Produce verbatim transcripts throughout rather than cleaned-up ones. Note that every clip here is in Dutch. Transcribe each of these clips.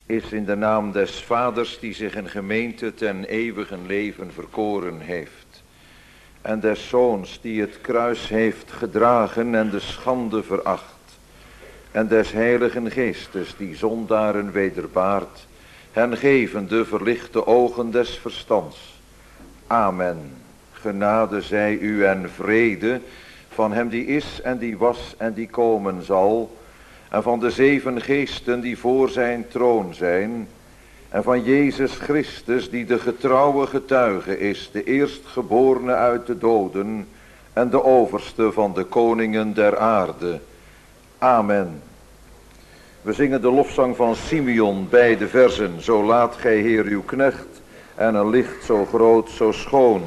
is in de naam des Vaders die zich een gemeente ten eeuwigen leven verkoren heeft. En des Zoons die het kruis heeft gedragen en de schande veracht. En des Heiligen Geestes die zondaren wederbaart, hen gevende verlichte ogen des verstands. Amen. Genade zij u en vrede van hem die is en die was en die komen zal, en van de zeven geesten die voor zijn troon zijn, en van Jezus Christus die de getrouwe getuige is, de eerstgeborene uit de doden en de overste van de koningen der aarde. Amen. We zingen de lofzang van Simeon, beide versen. Zo laat gij Heer uw knecht en een licht zo groot, zo schoon.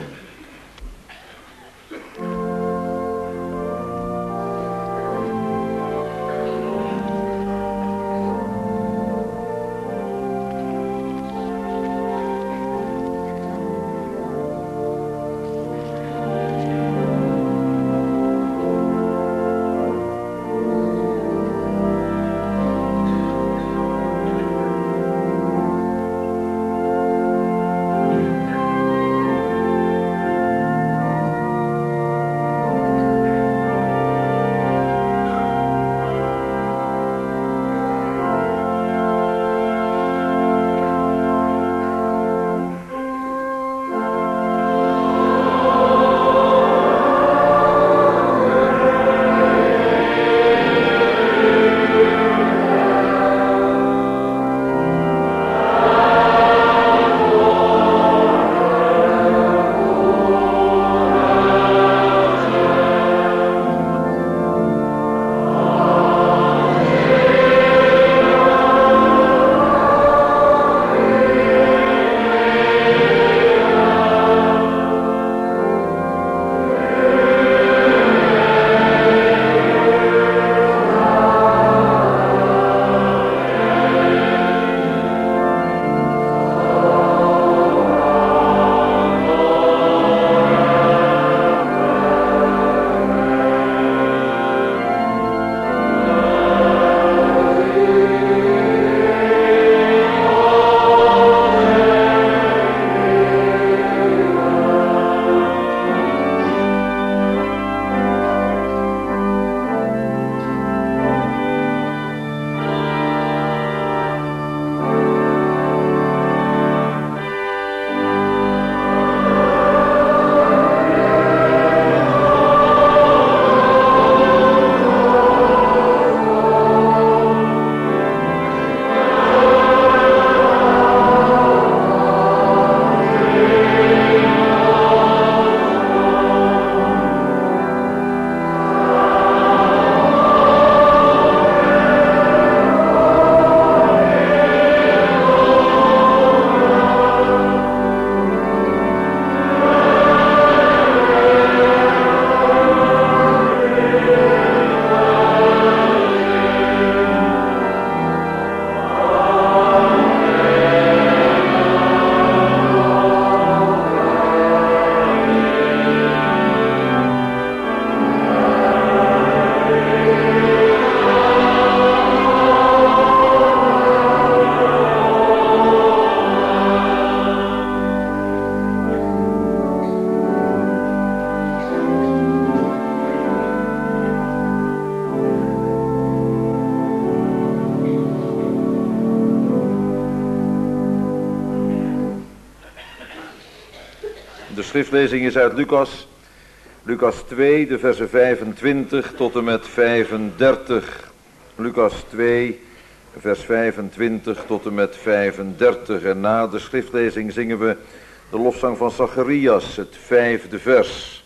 De schriftlezing is uit Lucas, Lucas twee, de versen vijfentwintig tot en met vijfendertig. Lucas twee, vers vijfentwintig tot en met vijfendertig. En na de schriftlezing zingen we de lofzang van Zacharias, het vijfde vers.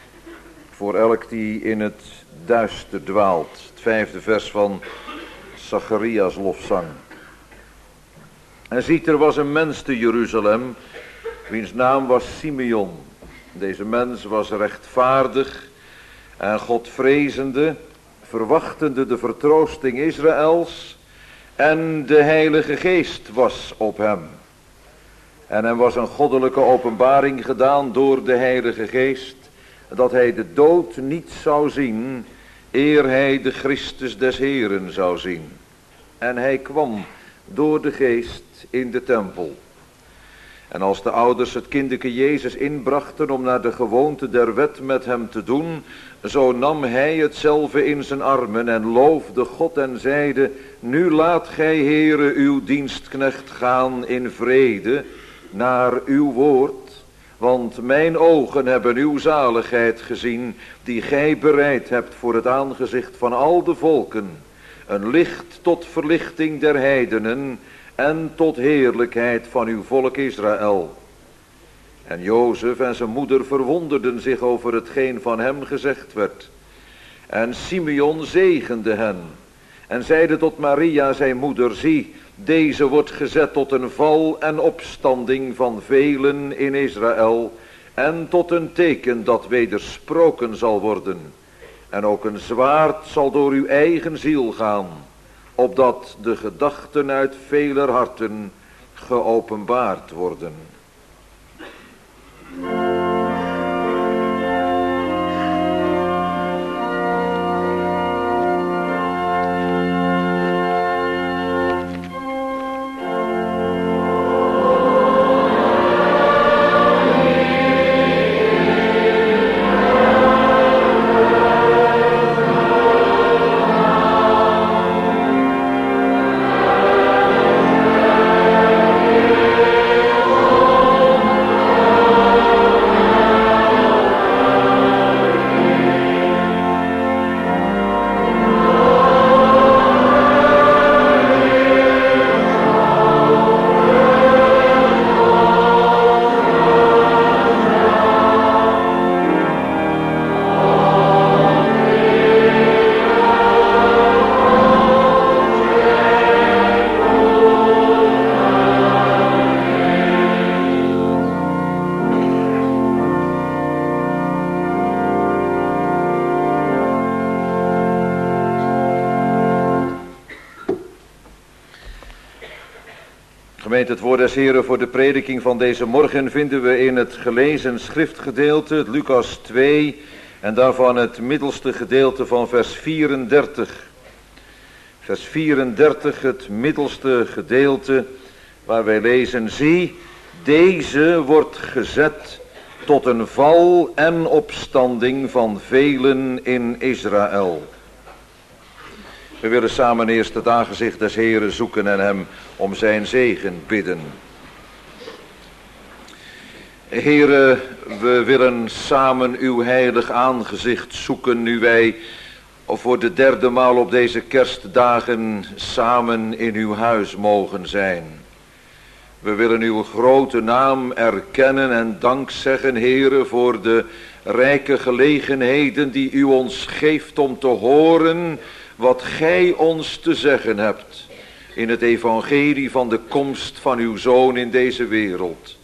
Voor elk die in het duister dwaalt. Het vijfde vers van Zacharias lofzang. En ziet, er was een mens te Jeruzalem, wiens naam was Simeon. Deze mens was rechtvaardig en Godvrezende, verwachtende de vertroosting Israëls, en de Heilige Geest was op hem. En hem was een goddelijke openbaring gedaan door de Heilige Geest, dat hij de dood niet zou zien, eer hij de Christus des Heeren zou zien. En hij kwam door de geest in de tempel. En als de ouders het kinderke Jezus inbrachten om naar de gewoonte der wet met hem te doen, zo nam hij hetzelfde in zijn armen en loofde God en zeide: nu laat gij, Heere, uw dienstknecht gaan in vrede naar uw woord, want mijn ogen hebben uw zaligheid gezien, die gij bereid hebt voor het aangezicht van al de volken, een licht tot verlichting der heidenen en tot heerlijkheid van uw volk Israël. En Jozef en zijn moeder verwonderden zich over hetgeen van hem gezegd werd. En Simeon zegende hen en zeide tot Maria zijn moeder: zie, deze wordt gezet tot een val en opstanding van velen in Israël en tot een teken dat wedersproken zal worden. En ook een zwaard zal door uw eigen ziel gaan, opdat de gedachten uit veler harten geopenbaard worden. Het woord des Heren voor de prediking van deze morgen vinden we in het gelezen schriftgedeelte, het Lucas twee, en daarvan het middelste gedeelte van vers vierendertig. Vers vierendertig, het middelste gedeelte, waar wij lezen: zie, deze wordt gezet tot een val en opstanding van velen in Israël. We willen samen eerst het aangezicht des Heren zoeken en hem om zijn zegen bidden. Heere, we willen samen uw heilig aangezicht zoeken, nu wij voor de derde maal op deze kerstdagen samen in uw huis mogen zijn. We willen uw grote naam erkennen en dank zeggen, Heere, voor de rijke gelegenheden die u ons geeft om te horen wat gij ons te zeggen hebt in het evangelie van de komst van uw Zoon in deze wereld.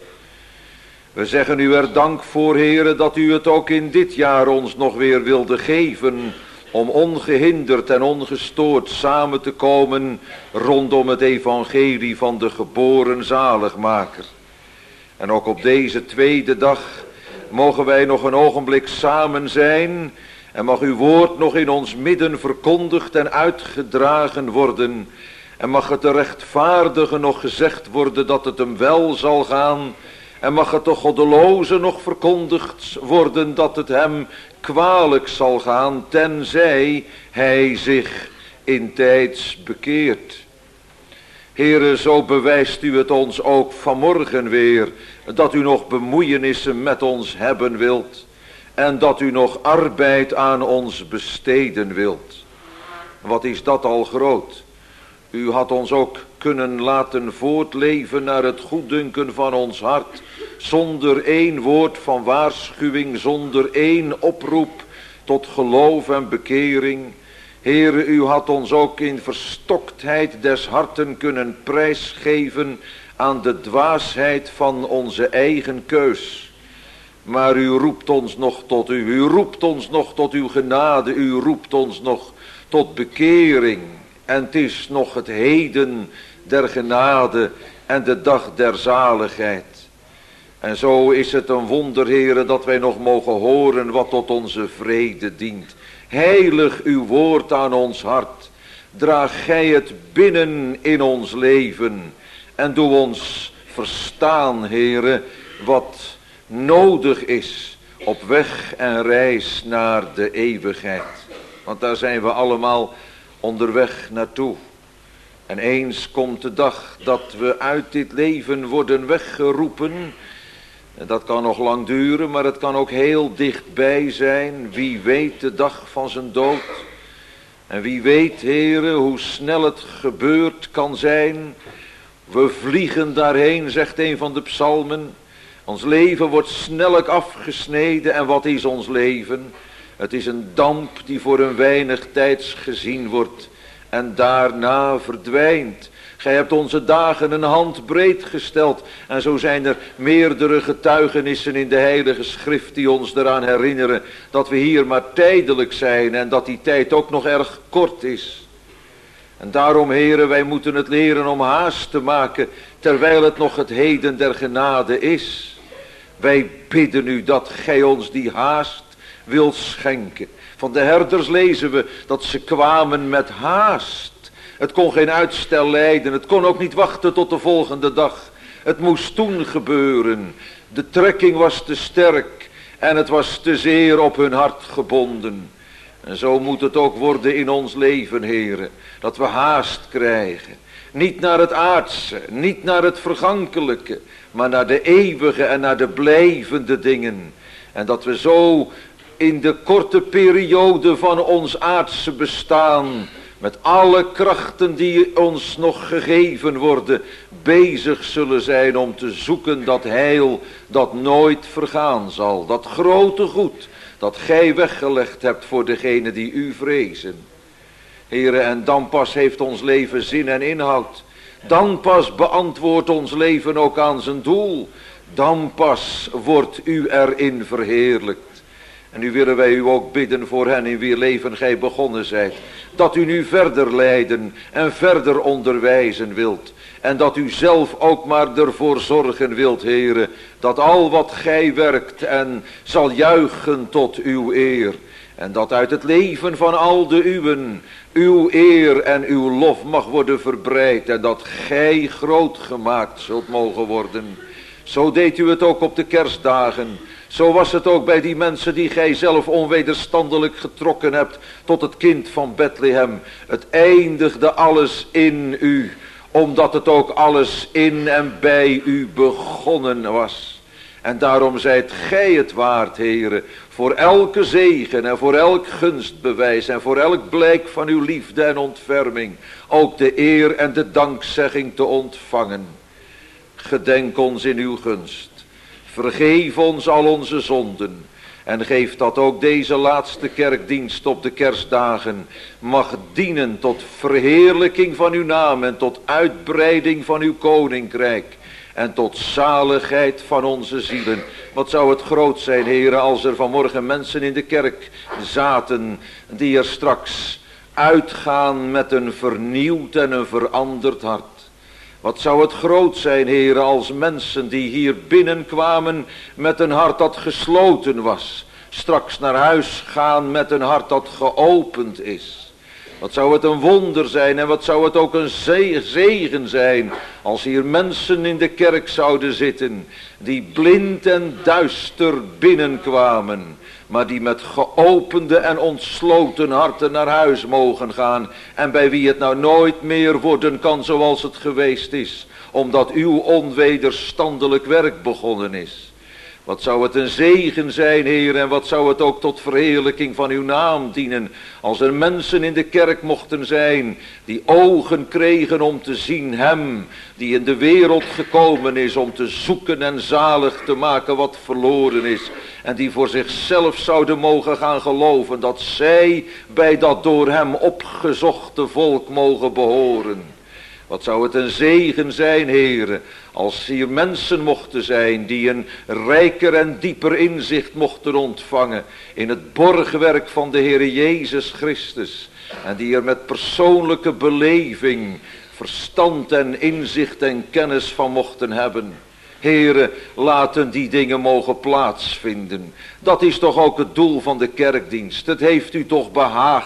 We zeggen u er dank voor, Heere, dat u het ook in dit jaar ons nog weer wilde geven om ongehinderd en ongestoord samen te komen rondom het evangelie van de geboren zaligmaker. En ook op deze tweede dag mogen wij nog een ogenblik samen zijn en mag uw woord nog in ons midden verkondigd en uitgedragen worden. En mag het de rechtvaardige nog gezegd worden dat het hem wel zal gaan. En mag het de goddeloze nog verkondigd worden dat het hem kwalijk zal gaan, tenzij hij zich in tijds bekeert. Heere, zo bewijst u het ons ook vanmorgen weer, dat u nog bemoeienissen met ons hebben wilt. En dat u nog arbeid aan ons besteden wilt. Wat is dat al groot. U had ons ook kunnen laten voortleven naar het goeddunken van ons hart. Zonder één woord van waarschuwing, zonder één oproep tot geloof en bekering. Heere, u had ons ook in verstoktheid des harten kunnen prijsgeven aan de dwaasheid van onze eigen keus. Maar u roept ons nog tot u, u roept ons nog tot uw genade, u roept ons nog tot bekering. En het is nog het heden der genade en de dag der zaligheid. En zo is het een wonder, Heere, dat wij nog mogen horen wat tot onze vrede dient. Heilig uw woord aan ons hart, draag gij het binnen in ons leven. En doe ons verstaan, Heere, wat nodig is op weg en reis naar de eeuwigheid. Want daar zijn we allemaal onderweg naartoe. En eens komt de dag dat we uit dit leven worden weggeroepen. En dat kan nog lang duren, maar het kan ook heel dichtbij zijn. Wie weet de dag van zijn dood. En wie weet, Heere, hoe snel het gebeurd kan zijn. We vliegen daarheen, zegt een van de psalmen. Ons leven wordt snellijk afgesneden. En wat is ons leven? Het is een damp die voor een weinig tijds gezien wordt en daarna verdwijnt. Gij hebt onze dagen een handbreed gesteld. En zo zijn er meerdere getuigenissen in de Heilige Schrift die ons eraan herinneren dat we hier maar tijdelijk zijn en dat die tijd ook nog erg kort is. En daarom, Heere, wij moeten het leren om haast te maken terwijl het nog het heden der genade is. Wij bidden u dat gij ons die haast wilt schenken. Van de herders lezen we dat ze kwamen met haast. Het kon geen uitstel lijden. Het kon ook niet wachten tot de volgende dag. Het moest toen gebeuren. De trekking was te sterk. En het was te zeer op hun hart gebonden. En zo moet het ook worden in ons leven, Heere. Dat we haast krijgen. Niet naar het aardse. Niet naar het vergankelijke. Maar naar de eeuwige en naar de blijvende dingen. En dat we zo in de korte periode van ons aardse bestaan, met alle krachten die ons nog gegeven worden, bezig zullen zijn om te zoeken dat heil dat nooit vergaan zal. Dat grote goed dat gij weggelegd hebt voor degenen die u vrezen. Heere, en dan pas heeft ons leven zin en inhoud. Dan pas beantwoordt ons leven ook aan zijn doel. Dan pas wordt u erin verheerlijkt. En nu willen wij u ook bidden voor hen in wier leven gij begonnen zijt. Dat u nu verder leiden en verder onderwijzen wilt. En dat u zelf ook maar ervoor zorgen wilt, Heere. Dat al wat gij werkt en zal juichen tot uw eer. En dat uit het leven van al de uwen uw eer en uw lof mag worden verbreid. En dat gij groot gemaakt zult mogen worden. Zo deed u het ook op de kerstdagen. Zo was het ook bij die mensen die gij zelf onwederstandelijk getrokken hebt tot het kind van Bethlehem. Het eindigde alles in u, omdat het ook alles in en bij u begonnen was. En daarom zijt gij het waard, Heere, voor elke zegen en voor elk gunstbewijs en voor elk blijk van uw liefde en ontferming ook de eer en de dankzegging te ontvangen. Gedenk ons in uw gunst. Vergeef ons al onze zonden. En geef dat ook deze laatste kerkdienst op de kerstdagen mag dienen tot verheerlijking van uw naam en tot uitbreiding van uw koninkrijk. En tot zaligheid van onze zielen. Wat zou het groot zijn, Heere, als er vanmorgen mensen in de kerk zaten die er straks uitgaan met een vernieuwd en een veranderd hart. Wat zou het groot zijn, Heere, als mensen die hier binnenkwamen met een hart dat gesloten was, straks naar huis gaan met een hart dat geopend is. Wat zou het een wonder zijn en wat zou het ook een zegen zijn als hier mensen in de kerk zouden zitten die blind en duister binnenkwamen, maar die met geopende en ontsloten harten naar huis mogen gaan en bij wie het nou nooit meer worden kan zoals het geweest is, omdat uw onwederstandelijk werk begonnen is. Wat zou het een zegen zijn, Heer, en wat zou het ook tot verheerlijking van uw naam dienen, als er mensen in de kerk mochten zijn, die ogen kregen om te zien hem, die in de wereld gekomen is om te zoeken en zalig te maken wat verloren is, en die voor zichzelf zouden mogen gaan geloven dat zij bij dat door hem opgezochte volk mogen behoren. Wat zou het een zegen zijn, Heere, als hier mensen mochten zijn die een rijker en dieper inzicht mochten ontvangen in het borgwerk van de Heere Jezus Christus. En die er met persoonlijke beleving, verstand en inzicht en kennis van mochten hebben. Heere, laten die dingen mogen plaatsvinden. Dat is toch ook het doel van de kerkdienst. Het heeft u toch behaagd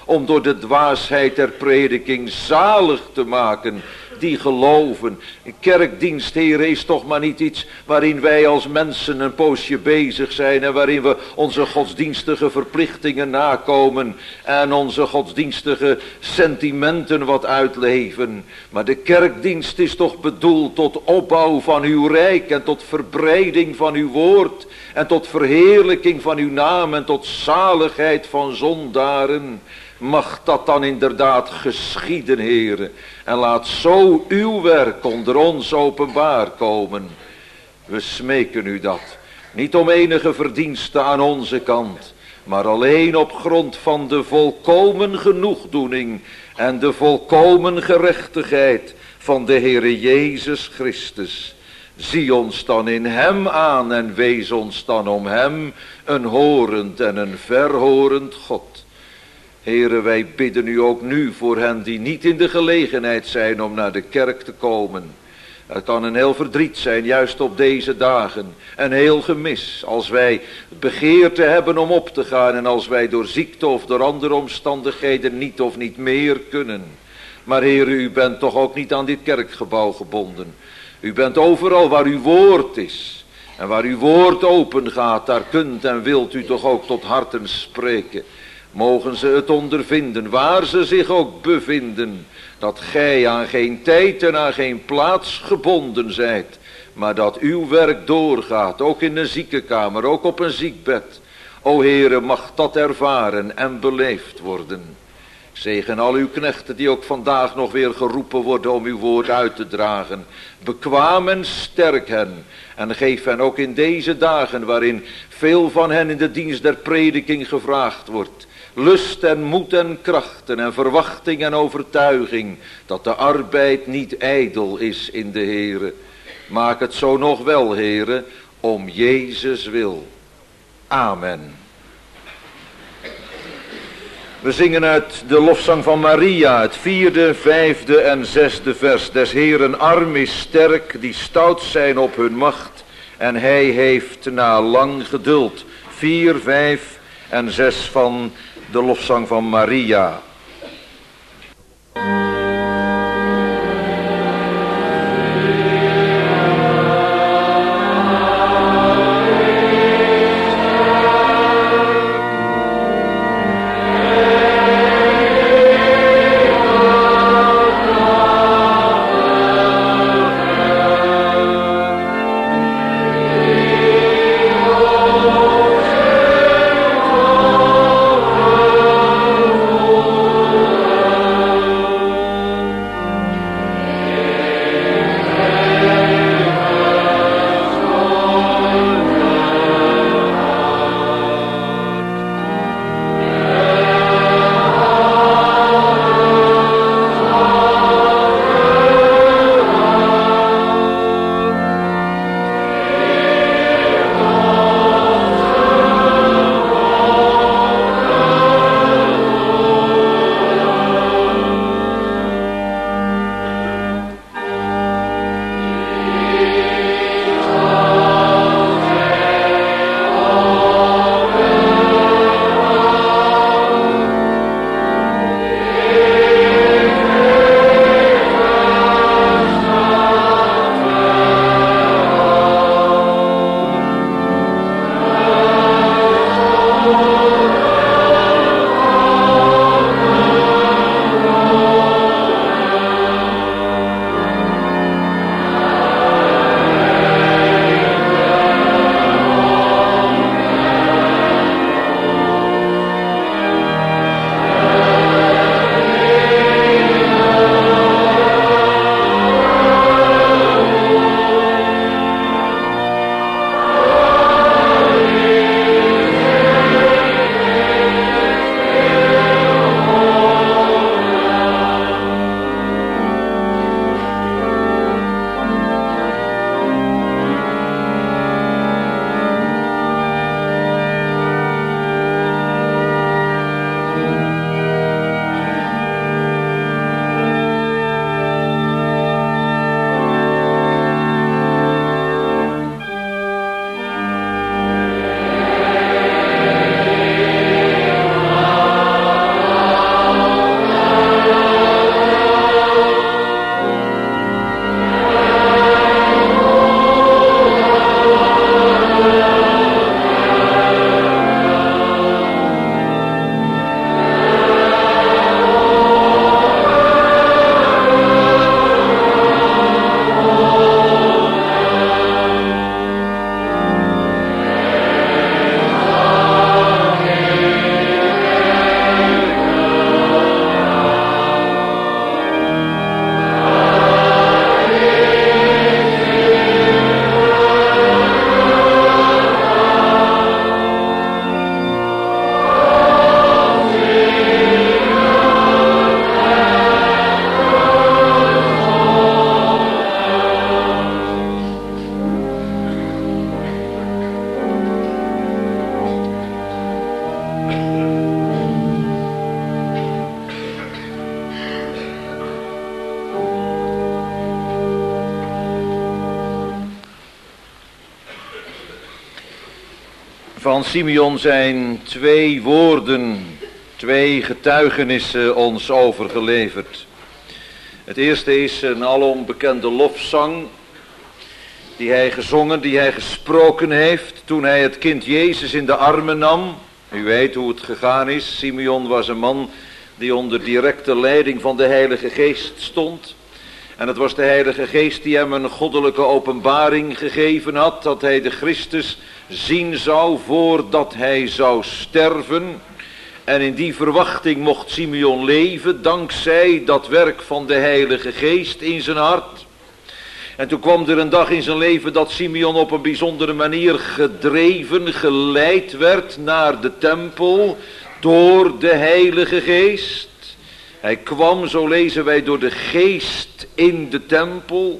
om door de dwaasheid der prediking zalig te maken die geloven. Kerkdienst, Heere, is toch maar niet iets waarin wij als mensen een poosje bezig zijn en waarin we onze godsdienstige verplichtingen nakomen en onze godsdienstige sentimenten wat uitleven. Maar de kerkdienst is toch bedoeld tot opbouw van uw rijk en tot verbreiding van uw woord en tot verheerlijking van uw naam en tot zaligheid van zondaren. Mag dat dan inderdaad geschieden, Heere. En laat zo uw werk onder ons openbaar komen. We smeken u dat. Niet om enige verdienste aan onze kant. Maar alleen op grond van de volkomen genoegdoening. En de volkomen gerechtigheid van de Heere Jezus Christus. Zie ons dan in hem aan en wees ons dan om hem een horend en een verhorend God. Heere, wij bidden u ook nu voor hen die niet in de gelegenheid zijn om naar de kerk te komen. Het kan een heel verdriet zijn, juist op deze dagen. Een heel gemis, als wij begeerte hebben om op te gaan en als wij door ziekte of door andere omstandigheden niet of niet meer kunnen. Maar Heere, u bent toch ook niet aan dit kerkgebouw gebonden. U bent overal waar uw woord is. En waar uw woord open gaat, daar kunt en wilt u toch ook tot harten spreken. Mogen ze het ondervinden, waar ze zich ook bevinden, dat gij aan geen tijd en aan geen plaats gebonden zijt, maar dat uw werk doorgaat, ook in een ziekenkamer, ook op een ziekbed. O Heere, mag dat ervaren en beleefd worden. Zegen al uw knechten die ook vandaag nog weer geroepen worden om uw woord uit te dragen. Bekwaam en sterk hen en geef hen ook in deze dagen waarin veel van hen in de dienst der prediking gevraagd wordt. Lust en moed en krachten en verwachting en overtuiging dat de arbeid niet ijdel is in de Heere. Maak het zo nog wel, Heere, om Jezus wil. Amen. We zingen uit de lofzang van Maria, het vierde, vijfde en zesde vers. Des Heeren arm is sterk, die stout zijn op hun macht, en hij heeft na lang geduld. Vier, vijf en zes van de lofzang van Maria. Oh Van Simeon zijn twee woorden, twee getuigenissen ons overgeleverd. Het eerste is een alom bekende lofzang die hij gezongen, die hij gesproken heeft toen hij het kind Jezus in de armen nam. U weet hoe het gegaan is. Simeon was een man die onder directe leiding van de Heilige Geest stond. En het was de Heilige Geest die hem een goddelijke openbaring gegeven had, dat hij de Christus zien zou voordat hij zou sterven. En in die verwachting mocht Simeon leven, dankzij dat werk van de Heilige Geest in zijn hart. En toen kwam er een dag in zijn leven dat Simeon op een bijzondere manier gedreven, geleid werd naar de tempel door de Heilige Geest. Hij kwam, zo lezen wij, door de Geest in de tempel.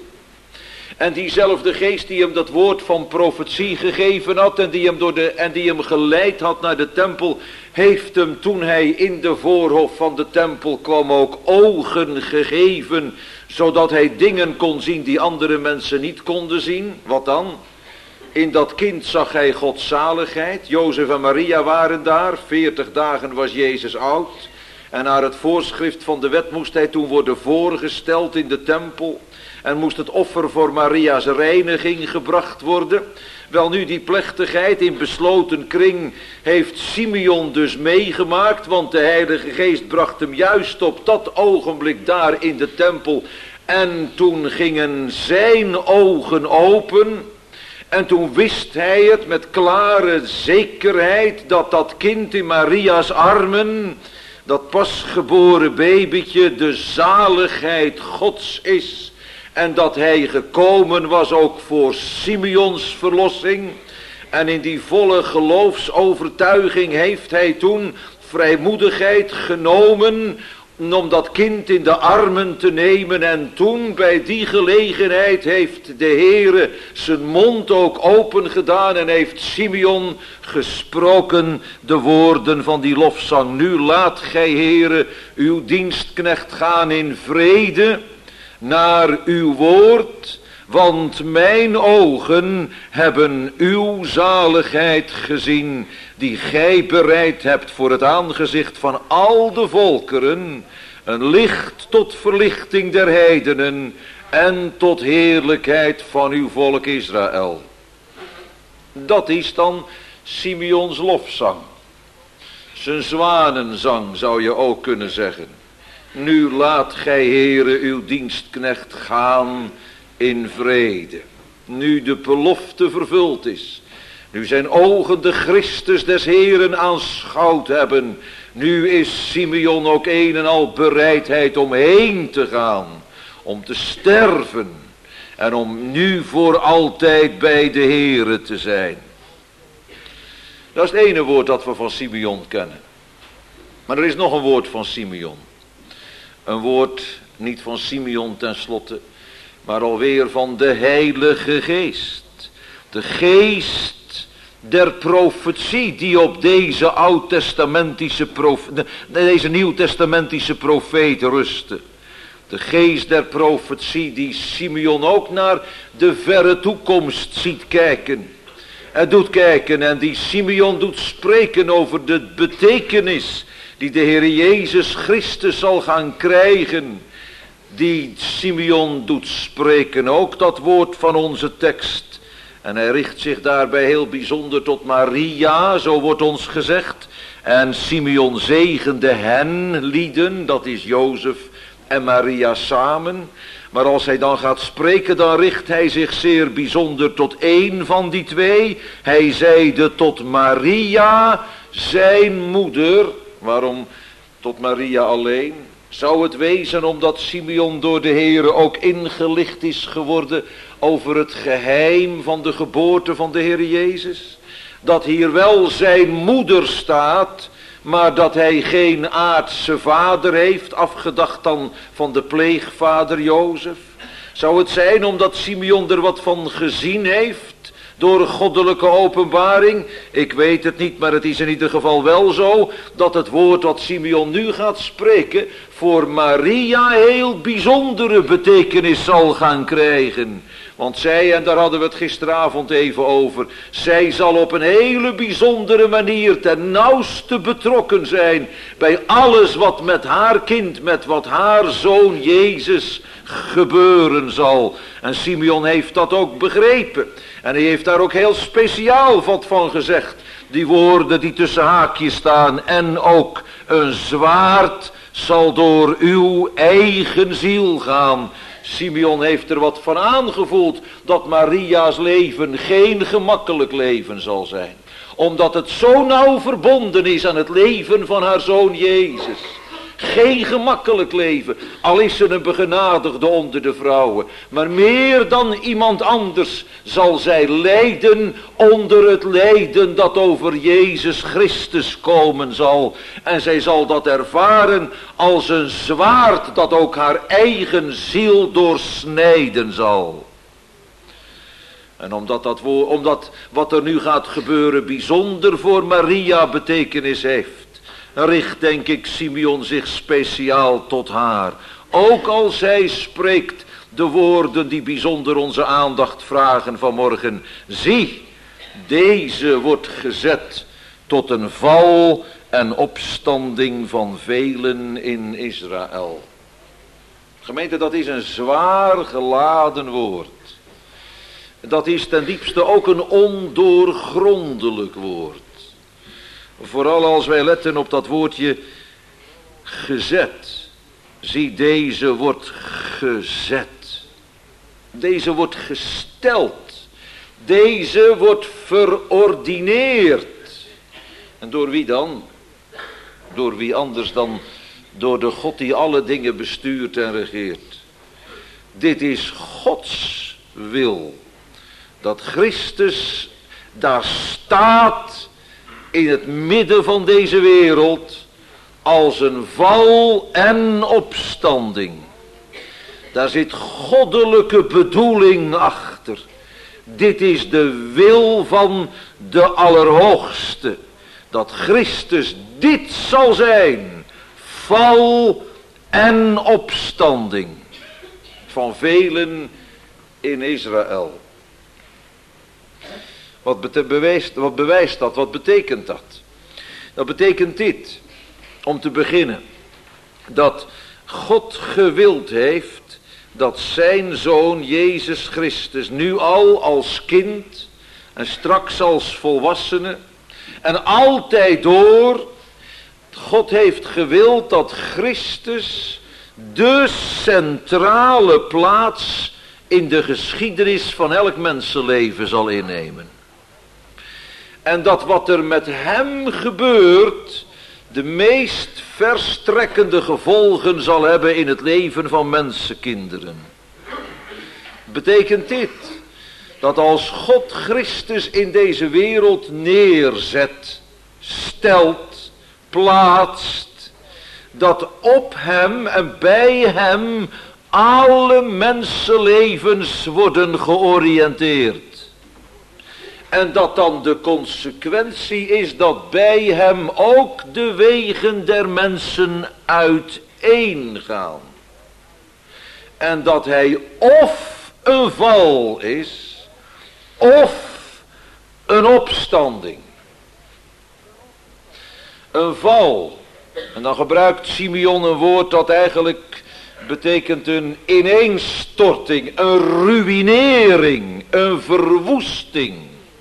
En diezelfde Geest die hem dat woord van profetie gegeven had en die hem, door de, en die hem geleid had naar de tempel, heeft hem toen hij in de voorhof van de tempel kwam ook ogen gegeven, zodat hij dingen kon zien die andere mensen niet konden zien. Wat dan? In dat kind zag hij Gods zaligheid. Jozef en Maria waren daar. Veertig dagen was Jezus oud. En naar het voorschrift van de wet moest hij toen worden voorgesteld in de tempel. En moest het offer voor Maria's reiniging gebracht worden. Wel nu, die plechtigheid in besloten kring heeft Simeon dus meegemaakt. Want de Heilige Geest bracht hem juist op dat ogenblik daar in de tempel. En toen gingen zijn ogen open. En toen wist hij het met klare zekerheid dat dat kind in Maria's armen, dat pasgeboren babytje, de zaligheid Gods is. En dat hij gekomen was ook voor Simeons verlossing. En in die volle geloofsovertuiging heeft hij toen vrijmoedigheid genomen om dat kind in de armen te nemen. En toen bij die gelegenheid heeft de Heere zijn mond ook open gedaan en heeft Simeon gesproken de woorden van die lofzang. Nu laat gij, Heere, uw dienstknecht gaan in vrede naar uw woord, want mijn ogen hebben uw zaligheid gezien, die gij bereid hebt voor het aangezicht van al de volkeren, een licht tot verlichting der heidenen en tot heerlijkheid van uw volk Israël. Dat is dan Simeons lofzang. Zijn zwanenzang zou je ook kunnen zeggen. Nu laat gij, Heere, uw dienstknecht gaan in vrede. Nu de belofte vervuld is. Nu zijn ogen de Christus des Heeren aanschouwd hebben. Nu is Simeon ook een en al bereidheid om heen te gaan. Om te sterven. En om nu voor altijd bij de Heere te zijn. Dat is het ene woord dat we van Simeon kennen. Maar er is nog een woord van Simeon. Een woord niet van Simeon tenslotte, maar alweer van de Heilige Geest. De geest der profetie die op deze oud-testamentische profe- deze nieuw-testamentische profeet rustte. De geest der profetie die Simeon ook naar de verre toekomst ziet kijken. En doet kijken en die Simeon doet spreken over de betekenis die de Heer Jezus Christus zal gaan krijgen. Die Simeon doet spreken ook dat woord van onze tekst. En hij richt zich daarbij heel bijzonder tot Maria, zo wordt ons gezegd. En Simeon zegende hen, lieden, dat is Jozef en Maria samen. Maar als hij dan gaat spreken, dan richt hij zich zeer bijzonder tot één van die twee. Hij zeide tot Maria, zijn moeder. Waarom tot Maria alleen? Zou het wezen omdat Simeon door de Heere ook ingelicht is geworden over het geheim van de geboorte van de Heer Jezus? Dat hier wel zijn moeder staat, maar dat hij geen aardse vader heeft, afgedacht dan van de pleegvader Jozef. Zou het zijn omdat Simeon er wat van gezien heeft door een goddelijke openbaring? Ik weet het niet, maar het is in ieder geval wel zo dat het woord wat Simeon nu gaat spreken voor Maria heel bijzondere betekenis zal gaan krijgen. Want zij, en daar hadden we het gisteravond even over, zij zal op een hele bijzondere manier ten nauwste betrokken zijn bij alles wat met haar kind, met wat haar zoon Jezus gebeuren zal. En Simeon heeft dat ook begrepen. En hij heeft daar ook heel speciaal wat van gezegd. Die woorden die tussen haakjes staan. En ook een zwaard zal door uw eigen ziel gaan. Simeon heeft er wat van aangevoeld dat Maria's leven geen gemakkelijk leven zal zijn. Omdat het zo nauw verbonden is aan het leven van haar zoon Jezus. Geen gemakkelijk leven, al is ze een begenadigde onder de vrouwen. Maar meer dan iemand anders zal zij lijden onder het lijden dat over Jezus Christus komen zal. En zij zal dat ervaren als een zwaard dat ook haar eigen ziel doorsnijden zal. En omdat, dat, omdat wat er nu gaat gebeuren bijzonder voor Maria betekenis heeft, richt denk ik Simeon zich speciaal tot haar. Ook al zij spreekt de woorden die bijzonder onze aandacht vragen vanmorgen. Zie, deze wordt gezet tot een val en opstanding van velen in Israël. Gemeente, dat is een zwaar geladen woord. Dat is ten diepste ook een ondoorgrondelijk woord. Vooral als wij letten op dat woordje gezet. Zie, deze wordt gezet. Deze wordt gesteld. Deze wordt verordineerd. En door wie dan? Door wie anders dan door de God die alle dingen bestuurt en regeert. Dit is Gods wil. Dat Christus daar staat in het midden van deze wereld als een val en opstanding. Daar zit goddelijke bedoeling achter. Dit is de wil van de Allerhoogste. Dat Christus dit zal zijn. Val en opstanding. Van velen in Israël. Wat, bete- bewijst, wat bewijst dat? Wat betekent dat? Dat betekent dit. Om te beginnen. Dat God gewild heeft dat zijn zoon Jezus Christus nu al als kind en straks als volwassene en altijd door, God heeft gewild dat Christus de centrale plaats in de geschiedenis van elk mensenleven zal innemen. En dat wat er met hem gebeurt de meest verstrekkende gevolgen zal hebben in het leven van mensenkinderen. Betekent dit dat als God Christus in deze wereld neerzet, stelt, plaatst, dat op hem en bij hem alle mensenlevens worden georiënteerd. En dat dan de consequentie is dat bij hem ook de wegen der mensen uiteengaan. En dat hij of een val is, of een opstanding. Een val. En dan gebruikt Simeon een woord dat eigenlijk betekent een ineenstorting, een ruïnering, een verwoesting.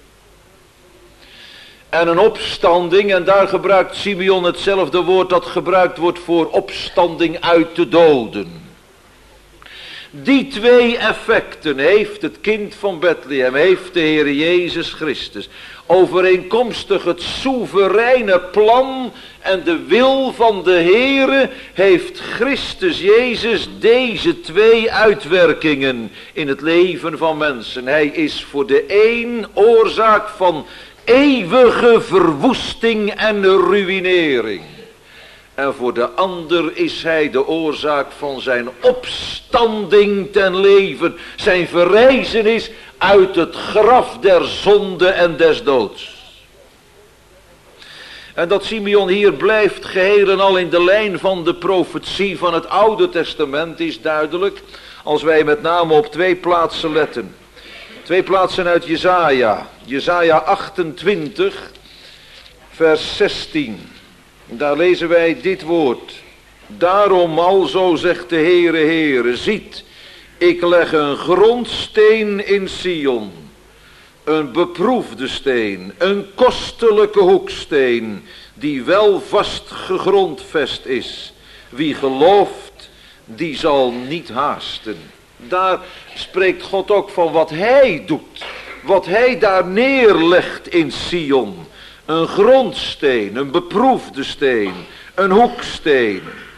En een opstanding, en daar gebruikt Simeon hetzelfde woord dat gebruikt wordt voor opstanding uit de doden. Die twee effecten heeft het kind van Bethlehem, heeft de Heer Jezus Christus. Overeenkomstig het soevereine plan en de wil van de Heere heeft Christus Jezus deze twee uitwerkingen in het leven van mensen. Hij is voor de een oorzaak van eeuwige verwoesting en ruïnering. En voor de ander is hij de oorzaak van zijn opstanding ten leven. Zijn verrijzenis uit het graf der zonde en des doods. En dat Simeon hier blijft geheel en al in de lijn van de profetie van het Oude Testament is duidelijk. Als wij met name op twee plaatsen letten. Twee plaatsen uit Jesaja. Jesaja achtentwintig, vers zestien. Daar lezen wij dit woord. Daarom alzo zegt de Heere, Heere, ziet, ik leg een grondsteen in Sion. Een beproefde steen, een kostelijke hoeksteen, die wel vast gegrondvest is. Wie gelooft, die zal niet haasten. Daar spreekt God ook van wat hij doet. Wat hij daar neerlegt in Sion. Een grondsteen, een beproefde steen, een hoeksteen.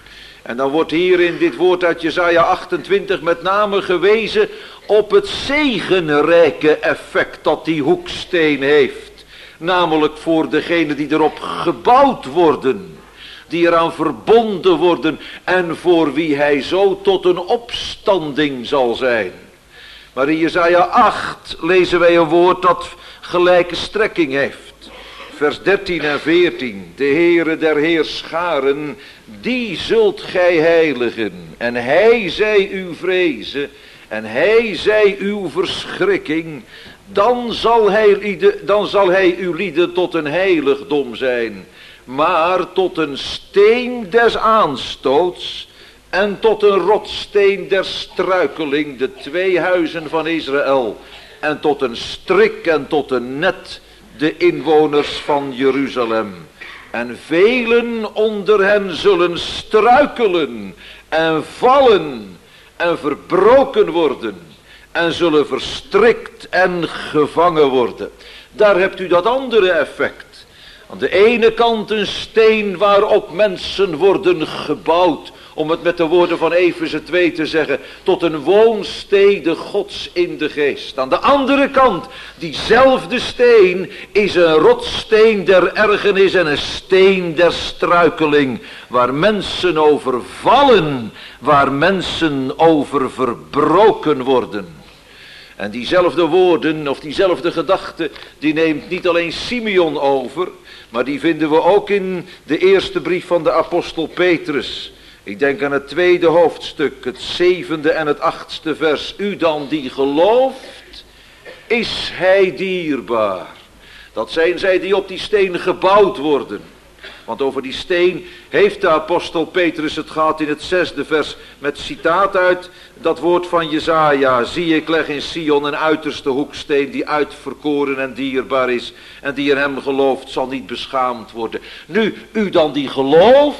En dan wordt hier in dit woord uit Jesaja achtentwintig met name gewezen op het zegenrijke effect dat die hoeksteen heeft. Namelijk voor degenen die erop gebouwd worden, die eraan verbonden worden en voor wie hij zo tot een opstanding zal zijn. Maar in Jesaja acht lezen wij een woord dat gelijke strekking heeft. Vers dertien en veertien. De Heere der Heerscharen, die zult gij heiligen. En hij zij uw vrezen. En hij zij uw verschrikking. Dan zal hij, lieden, dan zal hij uw lieden tot een heiligdom zijn. Maar tot een steen des aanstoots. En tot een rotsteen der struikeling. De twee huizen van Israël. En tot een strik en tot een net. De inwoners van Jeruzalem. En velen onder hen zullen struikelen en vallen en verbroken worden. En zullen verstrikt en gevangen worden. Daar hebt u dat andere effect. Aan de ene kant een steen waarop mensen worden gebouwd. Om het met de woorden van Efeze twee te zeggen. Tot een woonstede Gods in de geest. Aan de andere kant. Diezelfde steen is een rotsteen der ergernis. En een steen der struikeling. Waar mensen over vallen. Waar mensen over verbroken worden. En diezelfde woorden of diezelfde gedachte. Die neemt niet alleen Simeon over. Maar die vinden we ook in de eerste brief van de apostel Petrus. Ik denk aan het tweede hoofdstuk, het zevende en het achtste vers. U dan die gelooft, is hij dierbaar. Dat zijn zij die op die steen gebouwd worden. Want over die steen heeft de apostel Petrus het gehad in het zesde vers. Met citaat uit dat woord van Jesaja. Zie, ik leg in Sion een uiterste hoeksteen die uitverkoren en dierbaar is. En die in hem gelooft zal niet beschaamd worden. Nu, u dan die gelooft,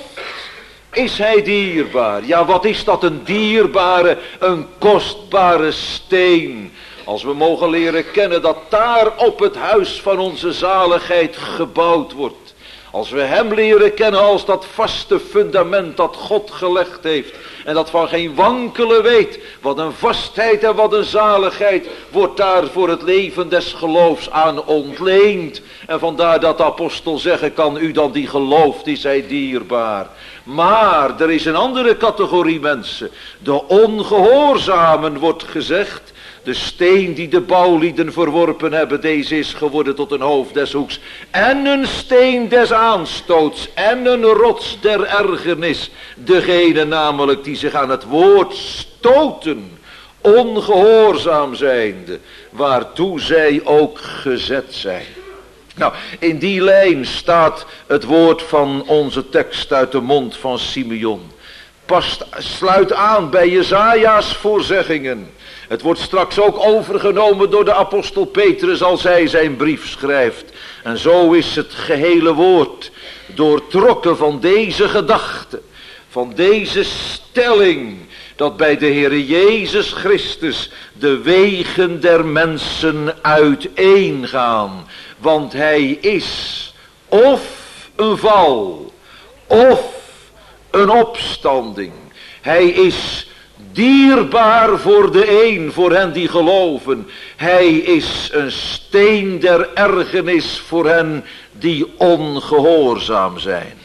is hij dierbaar. Ja, wat is dat een dierbare, een kostbare steen. Als we mogen leren kennen dat daar op het huis van onze zaligheid gebouwd wordt. Als we hem leren kennen als dat vaste fundament dat God gelegd heeft. En dat van geen wankelen weet. Wat een vastheid en wat een zaligheid wordt daar voor het leven des geloofs aan ontleend. En vandaar dat de apostel zeggen kan, u dan die gelooft is hij dierbaar. Maar er is een andere categorie mensen. De ongehoorzamen wordt gezegd. De steen die de bouwlieden verworpen hebben, deze is geworden tot een hoofd des hoeks. En een steen des aanstoots en een rots der ergernis. Degene namelijk die zich aan het woord stoten, ongehoorzaam zijnde, waartoe zij ook gezet zijn. Nou, in die lijn staat het woord van onze tekst uit de mond van Simeon. Past, sluit aan bij Jesaja's voorzeggingen. Het wordt straks ook overgenomen door de apostel Petrus als hij zijn brief schrijft. En zo is het gehele woord doortrokken van deze gedachte, van deze stelling, dat bij de Heere Jezus Christus de wegen der mensen uiteengaan. Want hij is of een val, of een opstanding. Hij is dierbaar voor de een, voor hen die geloven. Hij is een steen der ergernis voor hen die ongehoorzaam zijn.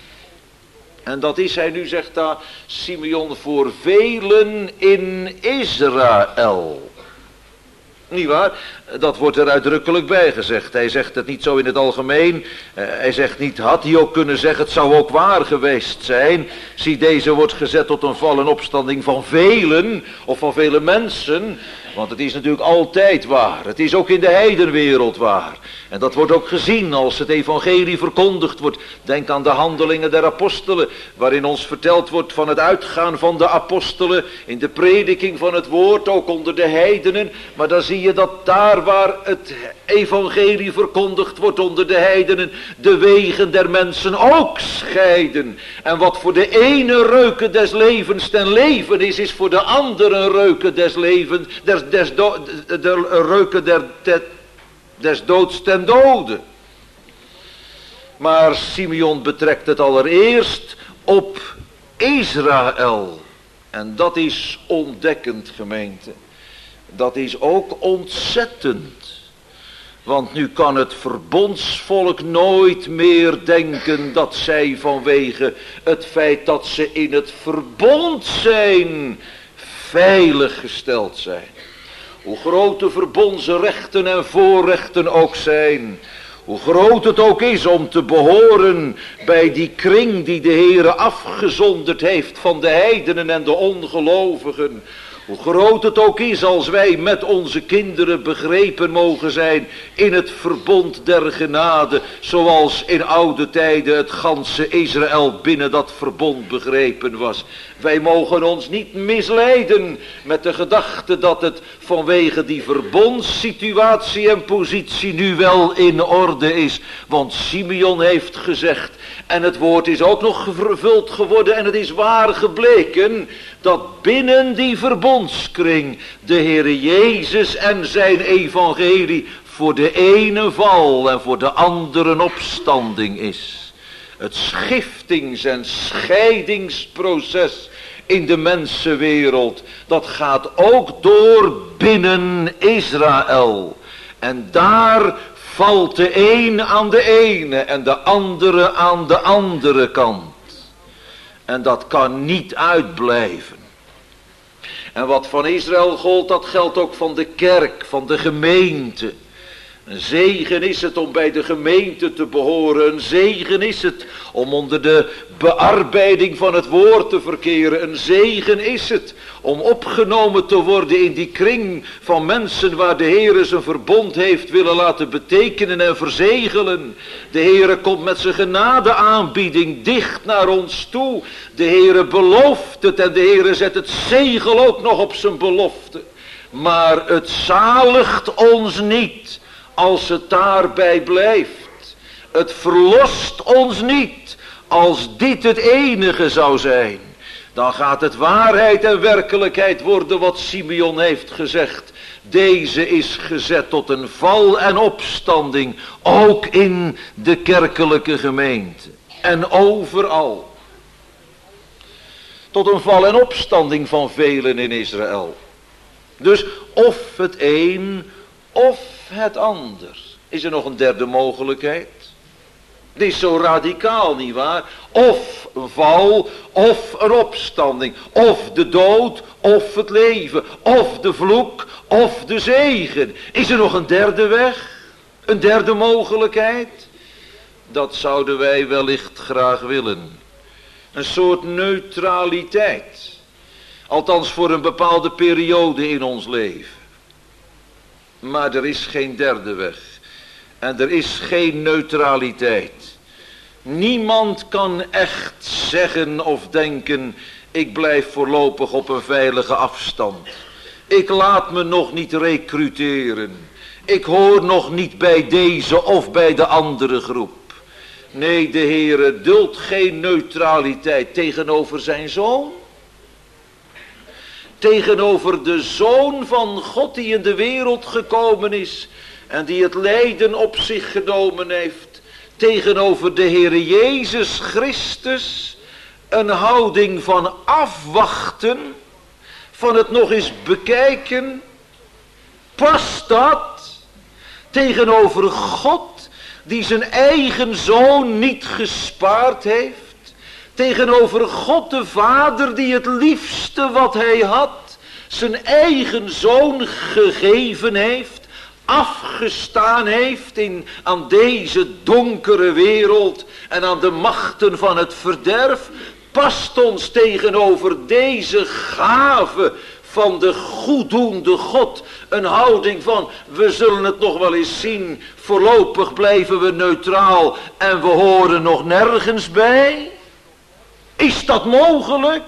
En dat is hij nu, zegt daar Simeon, voor velen in Israël. Niet waar? Dat wordt er uitdrukkelijk bij gezegd. Hij zegt het niet zo in het algemeen. Uh, hij zegt niet, had hij ook kunnen zeggen, het zou ook waar geweest zijn. Zie, deze wordt gezet tot een val en opstanding van velen, of van vele mensen. Want het is natuurlijk altijd waar. Het is ook in de heidenwereld waar. En dat wordt ook gezien als het evangelie verkondigd wordt. Denk aan de handelingen der apostelen, waarin ons verteld wordt van het uitgaan van de apostelen, in de prediking van het woord, ook onder de heidenen. Maar dan zie je dat daar waar het evangelie verkondigd wordt onder de heidenen, de wegen der mensen ook scheiden. En wat voor de ene reuken des levens ten leven is, is voor de andere een reuken des levens, des, des do, de, de reuken der, de, des doods ten dode. Maar Simeon betrekt het allereerst op Israël. En dat is ontdekkend, gemeente. Dat is ook ontzettend. Want nu kan het verbondsvolk nooit meer denken dat zij vanwege het feit dat ze in het verbond zijn, veilig gesteld zijn. Hoe groot de verbondsrechten en voorrechten ook zijn, hoe groot het ook is om te behoren bij die kring die de Heere afgezonderd heeft van de heidenen en de ongelovigen. Hoe groot het ook is als wij met onze kinderen begrepen mogen zijn in het verbond der genade, zoals in oude tijden het ganse Israël binnen dat verbond begrepen was. Wij mogen ons niet misleiden met de gedachte dat het vanwege die verbondssituatie en positie nu wel in orde is. Want Simeon heeft gezegd, en het woord is ook nog vervuld geworden en het is waar gebleken, dat binnen die verbondskring de Heere Jezus en zijn evangelie voor de ene val en voor de andere een opstanding is. Het schiftings- en scheidingsproces in de mensenwereld, dat gaat ook door binnen Israël. En daar valt de een aan de ene en de andere aan de andere kant. En dat kan niet uitblijven. En wat van Israël gold, dat geldt ook van de kerk, van de gemeente. Een zegen is het om bij de gemeente te behoren. Een zegen is het om onder de bearbeiding van het woord te verkeren. Een zegen is het om opgenomen te worden in die kring van mensen waar de Heere zijn verbond heeft willen laten betekenen en verzegelen. De Heere komt met zijn genadeaanbieding dicht naar ons toe. De Heere belooft het en de Heere zet het zegel ook nog op zijn belofte. Maar het zaligt ons niet als het daarbij blijft. Het verlost ons niet als dit het enige zou zijn. Dan gaat het waarheid en werkelijkheid worden wat Simeon heeft gezegd. Deze is gezet tot een val en opstanding, ook in de kerkelijke gemeente. En overal. Tot een val en opstanding van velen in Israël. Dus of het een of het ander. Is er nog een derde mogelijkheid? Dit is zo radicaal, nietwaar? Of een val, of een opstanding. Of de dood, of het leven. Of de vloek, of de zegen. Is er nog een derde weg? Een derde mogelijkheid? Dat zouden wij wellicht graag willen. Een soort neutraliteit. Althans voor een bepaalde periode in ons leven. Maar er is geen derde weg. En er is geen neutraliteit. Niemand kan echt zeggen of denken, ik blijf voorlopig op een veilige afstand. Ik laat me nog niet recruteren. Ik hoor nog niet bij deze of bij de andere groep. Nee, de Heere duldt geen neutraliteit tegenover zijn zoon. Tegenover de Zoon van God die in de wereld gekomen is en die het lijden op zich genomen heeft. Tegenover de Heere Jezus Christus een houding van afwachten, van het nog eens bekijken. Past dat tegenover God die zijn eigen Zoon niet gespaard heeft? Tegenover God de Vader die het liefste wat hij had, zijn eigen Zoon gegeven heeft, afgestaan heeft in, aan deze donkere wereld en aan de machten van het verderf, past ons tegenover deze gave van de goeddoende God een houding van, we zullen het nog wel eens zien, voorlopig blijven we neutraal en we horen nog nergens bij? Is dat mogelijk?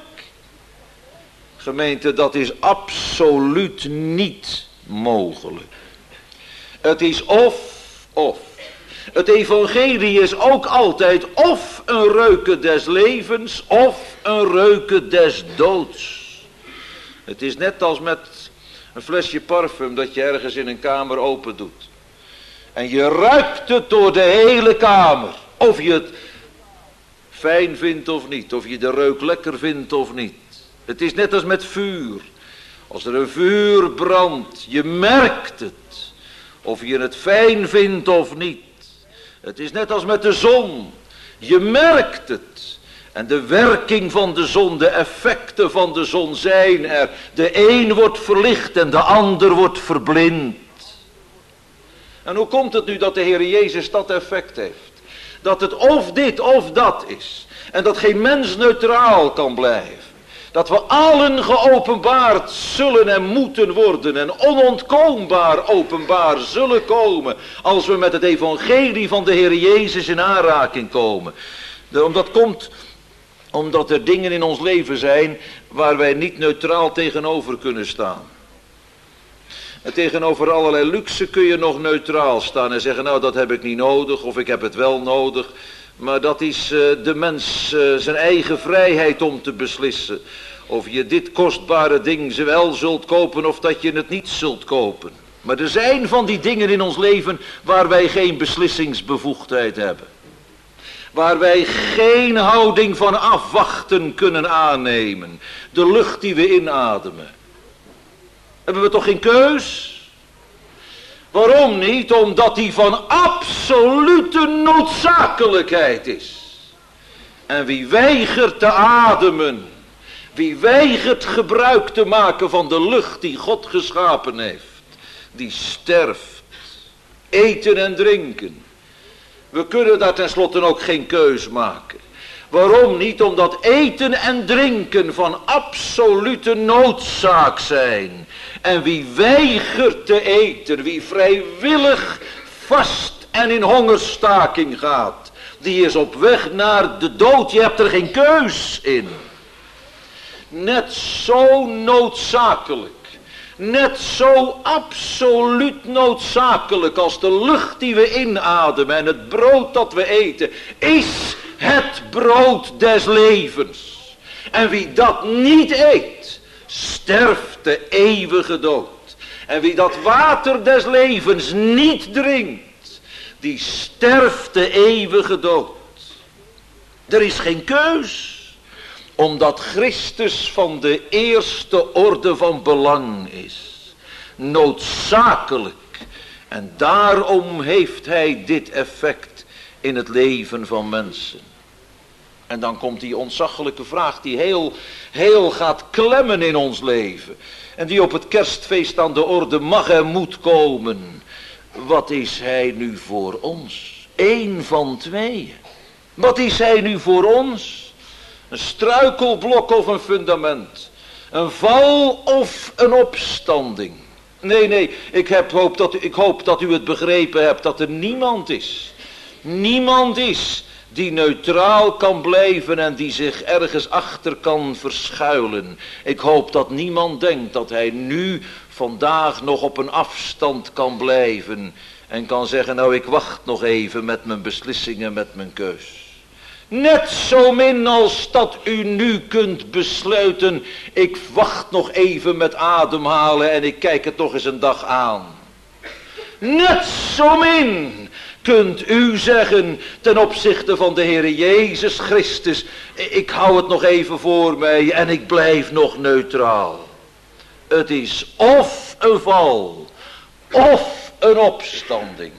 Gemeente, dat is absoluut niet mogelijk. Het is of, of. Het evangelie is ook altijd of een reuke des levens of een reuke des doods. Het is net als met een flesje parfum dat je ergens in een kamer open doet. En je ruikt het door de hele kamer. Of je het fijn vindt of niet. Of je de reuk lekker vindt of niet. Het is net als met vuur. Als er een vuur brandt, je merkt het. Of je het fijn vindt of niet. Het is net als met de zon. Je merkt het. En de werking van de zon, de effecten van de zon zijn er. De een wordt verlicht en de ander wordt verblind. En hoe komt het nu dat de Heer Jezus dat effect heeft? Dat het of dit of dat is. En dat geen mens neutraal kan blijven. Dat we allen geopenbaard zullen en moeten worden en onontkoombaar openbaar zullen komen als we met het evangelie van de Heer Jezus in aanraking komen. Dat komt omdat er dingen in ons leven zijn waar wij niet neutraal tegenover kunnen staan. En tegenover allerlei luxe kun je nog neutraal staan en zeggen, nou dat heb ik niet nodig of ik heb het wel nodig. Maar dat is uh, de mens uh, zijn eigen vrijheid om te beslissen. Of je dit kostbare ding wel zult kopen of dat je het niet zult kopen. Maar er zijn van die dingen in ons leven waar wij geen beslissingsbevoegdheid hebben. Waar wij geen houding van afwachten kunnen aannemen. De lucht die we inademen. Hebben we toch geen keus? Waarom niet? Omdat die van absolute noodzakelijkheid is. En wie weigert te ademen, wie weigert gebruik te maken van de lucht die God geschapen heeft, die sterft. Eten en drinken. We kunnen daar tenslotte ook geen keus maken. Waarom niet? Omdat eten en drinken van absolute noodzaak zijn. En wie weigert te eten, wie vrijwillig vast en in hongerstaking gaat, die is op weg naar de dood. Je hebt er geen keus in. Net zo noodzakelijk. Net zo absoluut noodzakelijk als de lucht die we inademen en het brood dat we eten, is het brood des levens. En wie dat niet eet, sterft de eeuwige dood. En wie dat water des levens niet drinkt, die sterft de eeuwige dood. Er is geen keus. Omdat Christus van de eerste orde van belang is. Noodzakelijk. En daarom heeft hij dit effect in het leven van mensen. En dan komt die ontzaglijke vraag die heel, heel gaat klemmen in ons leven. En die op het kerstfeest aan de orde mag en moet komen. Wat is hij nu voor ons? Eén van tweeën. Wat is hij nu voor ons? Een struikelblok of een fundament. Een val of een opstanding. Nee, nee, ik, heb, hoop dat, ik hoop dat u het begrepen hebt dat er niemand is. Niemand is die neutraal kan blijven en die zich ergens achter kan verschuilen. Ik hoop dat niemand denkt dat hij nu vandaag nog op een afstand kan blijven. En kan zeggen, nou ik wacht nog even met mijn beslissingen, met mijn keus. Net zo min als dat u nu kunt besluiten, ik wacht nog even met ademhalen en ik kijk het nog eens een dag aan. Net zo min kunt u zeggen ten opzichte van de Heer Jezus Christus, ik hou het nog even voor mij en ik blijf nog neutraal. Het is of een val, of een opstanding.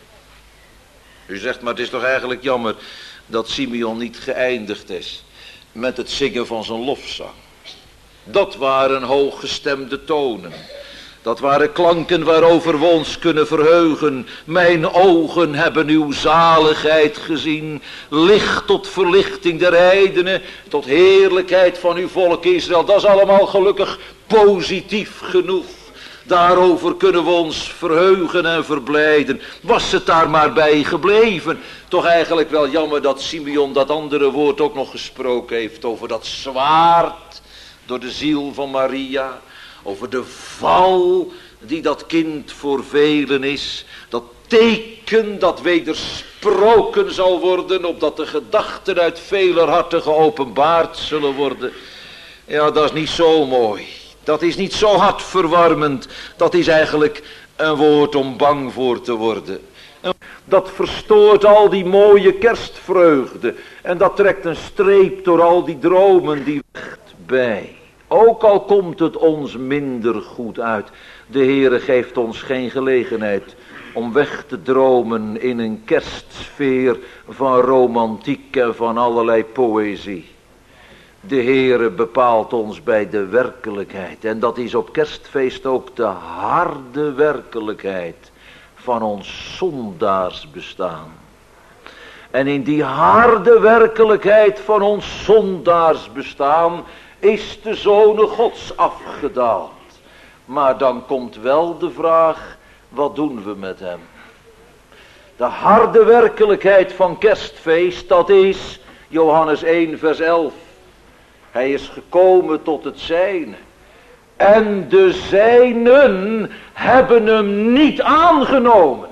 U zegt, maar het is toch eigenlijk jammer dat Simeon niet geëindigd is met het zingen van zijn lofzang. Dat waren hooggestemde tonen. Dat waren klanken waarover we ons kunnen verheugen. Mijn ogen hebben uw zaligheid gezien. Licht tot verlichting der heidenen. Tot heerlijkheid van uw volk Israël. Dat is allemaal gelukkig positief genoeg. Daarover kunnen we ons verheugen en verblijden. Was het daar maar bij gebleven. Toch eigenlijk wel jammer dat Simeon dat andere woord ook nog gesproken heeft. Over dat zwaard door de ziel van Maria. Over de val die dat kind voor velen is. Dat teken dat wedersproken zal worden. Opdat de gedachten uit veler harten geopenbaard zullen worden. Ja, dat is niet zo mooi. Dat is niet zo hartverwarmend. Dat is eigenlijk een woord om bang voor te worden. Dat verstoort al die mooie kerstvreugde. En dat trekt een streep door al die dromen die weg bij. Ook al komt het ons minder goed uit. De Heere geeft ons geen gelegenheid om weg te dromen in een kerstsfeer van romantiek en van allerlei poëzie. De Heere bepaalt ons bij de werkelijkheid. En dat is op kerstfeest ook de harde werkelijkheid van ons zondaarsbestaan. En in die harde werkelijkheid van ons zondaarsbestaan is de Zoon Gods afgedaald. Maar dan komt wel de vraag, wat doen we met hem? De harde werkelijkheid van kerstfeest, dat is Johannes één vers elf. Hij is gekomen tot het zijne. En de zijnen hebben hem niet aangenomen.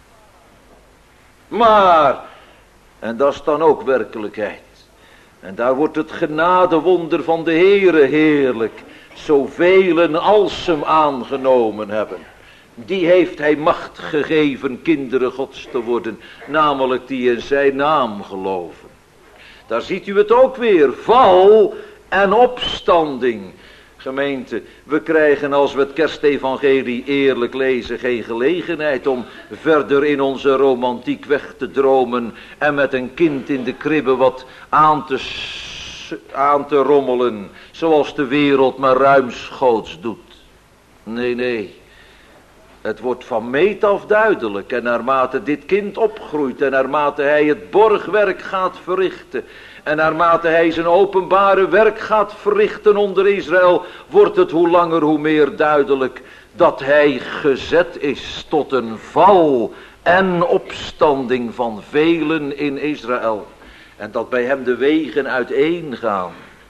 Maar, en dat is dan ook werkelijkheid. En daar wordt het genadewonder van de Heere heerlijk. Zoveel als hem aangenomen hebben. Die heeft hij macht gegeven kinderen Gods te worden. Namelijk die in zijn naam geloven. Daar ziet u het ook weer. Val en opstanding. Gemeente, we krijgen als we het kerstevangelie eerlijk lezen geen gelegenheid om verder in onze romantiek weg te dromen en met een kind in de kribbe wat aan te, aan te rommelen, zoals de wereld maar ruimschoots doet. Nee, nee. Het wordt van meet af duidelijk en naarmate dit kind opgroeit en naarmate hij het borgwerk gaat verrichten en naarmate hij zijn openbare werk gaat verrichten onder Israël, wordt het hoe langer hoe meer duidelijk dat hij gezet is tot een val en opstanding van velen in Israël. En dat bij hem de wegen uiteen gaan.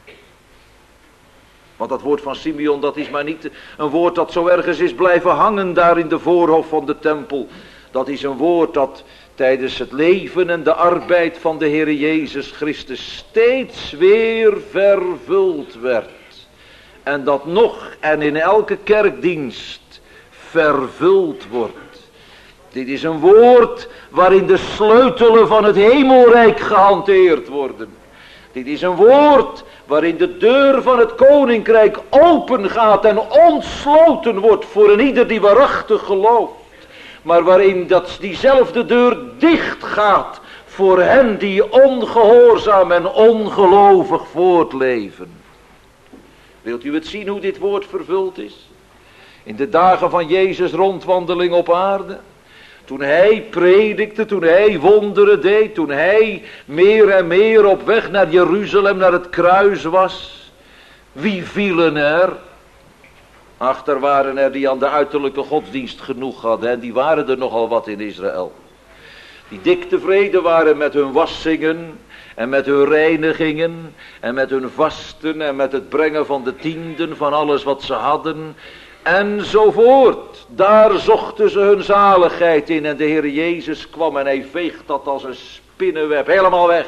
Want dat woord van Simeon, dat is maar niet een woord dat zo ergens is blijven hangen daar in de voorhof van de tempel. Dat is een woord dat tijdens het leven en de arbeid van de Heer Jezus Christus steeds weer vervuld werd. En dat nog en in elke kerkdienst vervuld wordt. Dit is een woord waarin de sleutelen van het hemelrijk gehanteerd worden. Dit is een woord waarin de deur van het koninkrijk open gaat en ontsloten wordt voor een ieder die waarachtig gelooft. Maar waarin dat diezelfde deur dicht gaat voor hen die ongehoorzaam en ongelovig voortleven. Wilt u het zien hoe dit woord vervuld is? In de dagen van Jezus' rondwandeling op aarde. Toen hij predikte, toen hij wonderen deed, toen hij meer en meer op weg naar Jeruzalem, naar het kruis was. Wie vielen er? Achter waren er die aan de uiterlijke godsdienst genoeg hadden. En die waren er nogal wat in Israël. Die dik tevreden waren met hun wassingen en met hun reinigingen en met hun vasten en met het brengen van de tienden van alles wat ze hadden. Enzovoort. Daar zochten ze hun zaligheid in. En de Heer Jezus kwam en hij veegt dat als een spinnenweb helemaal weg.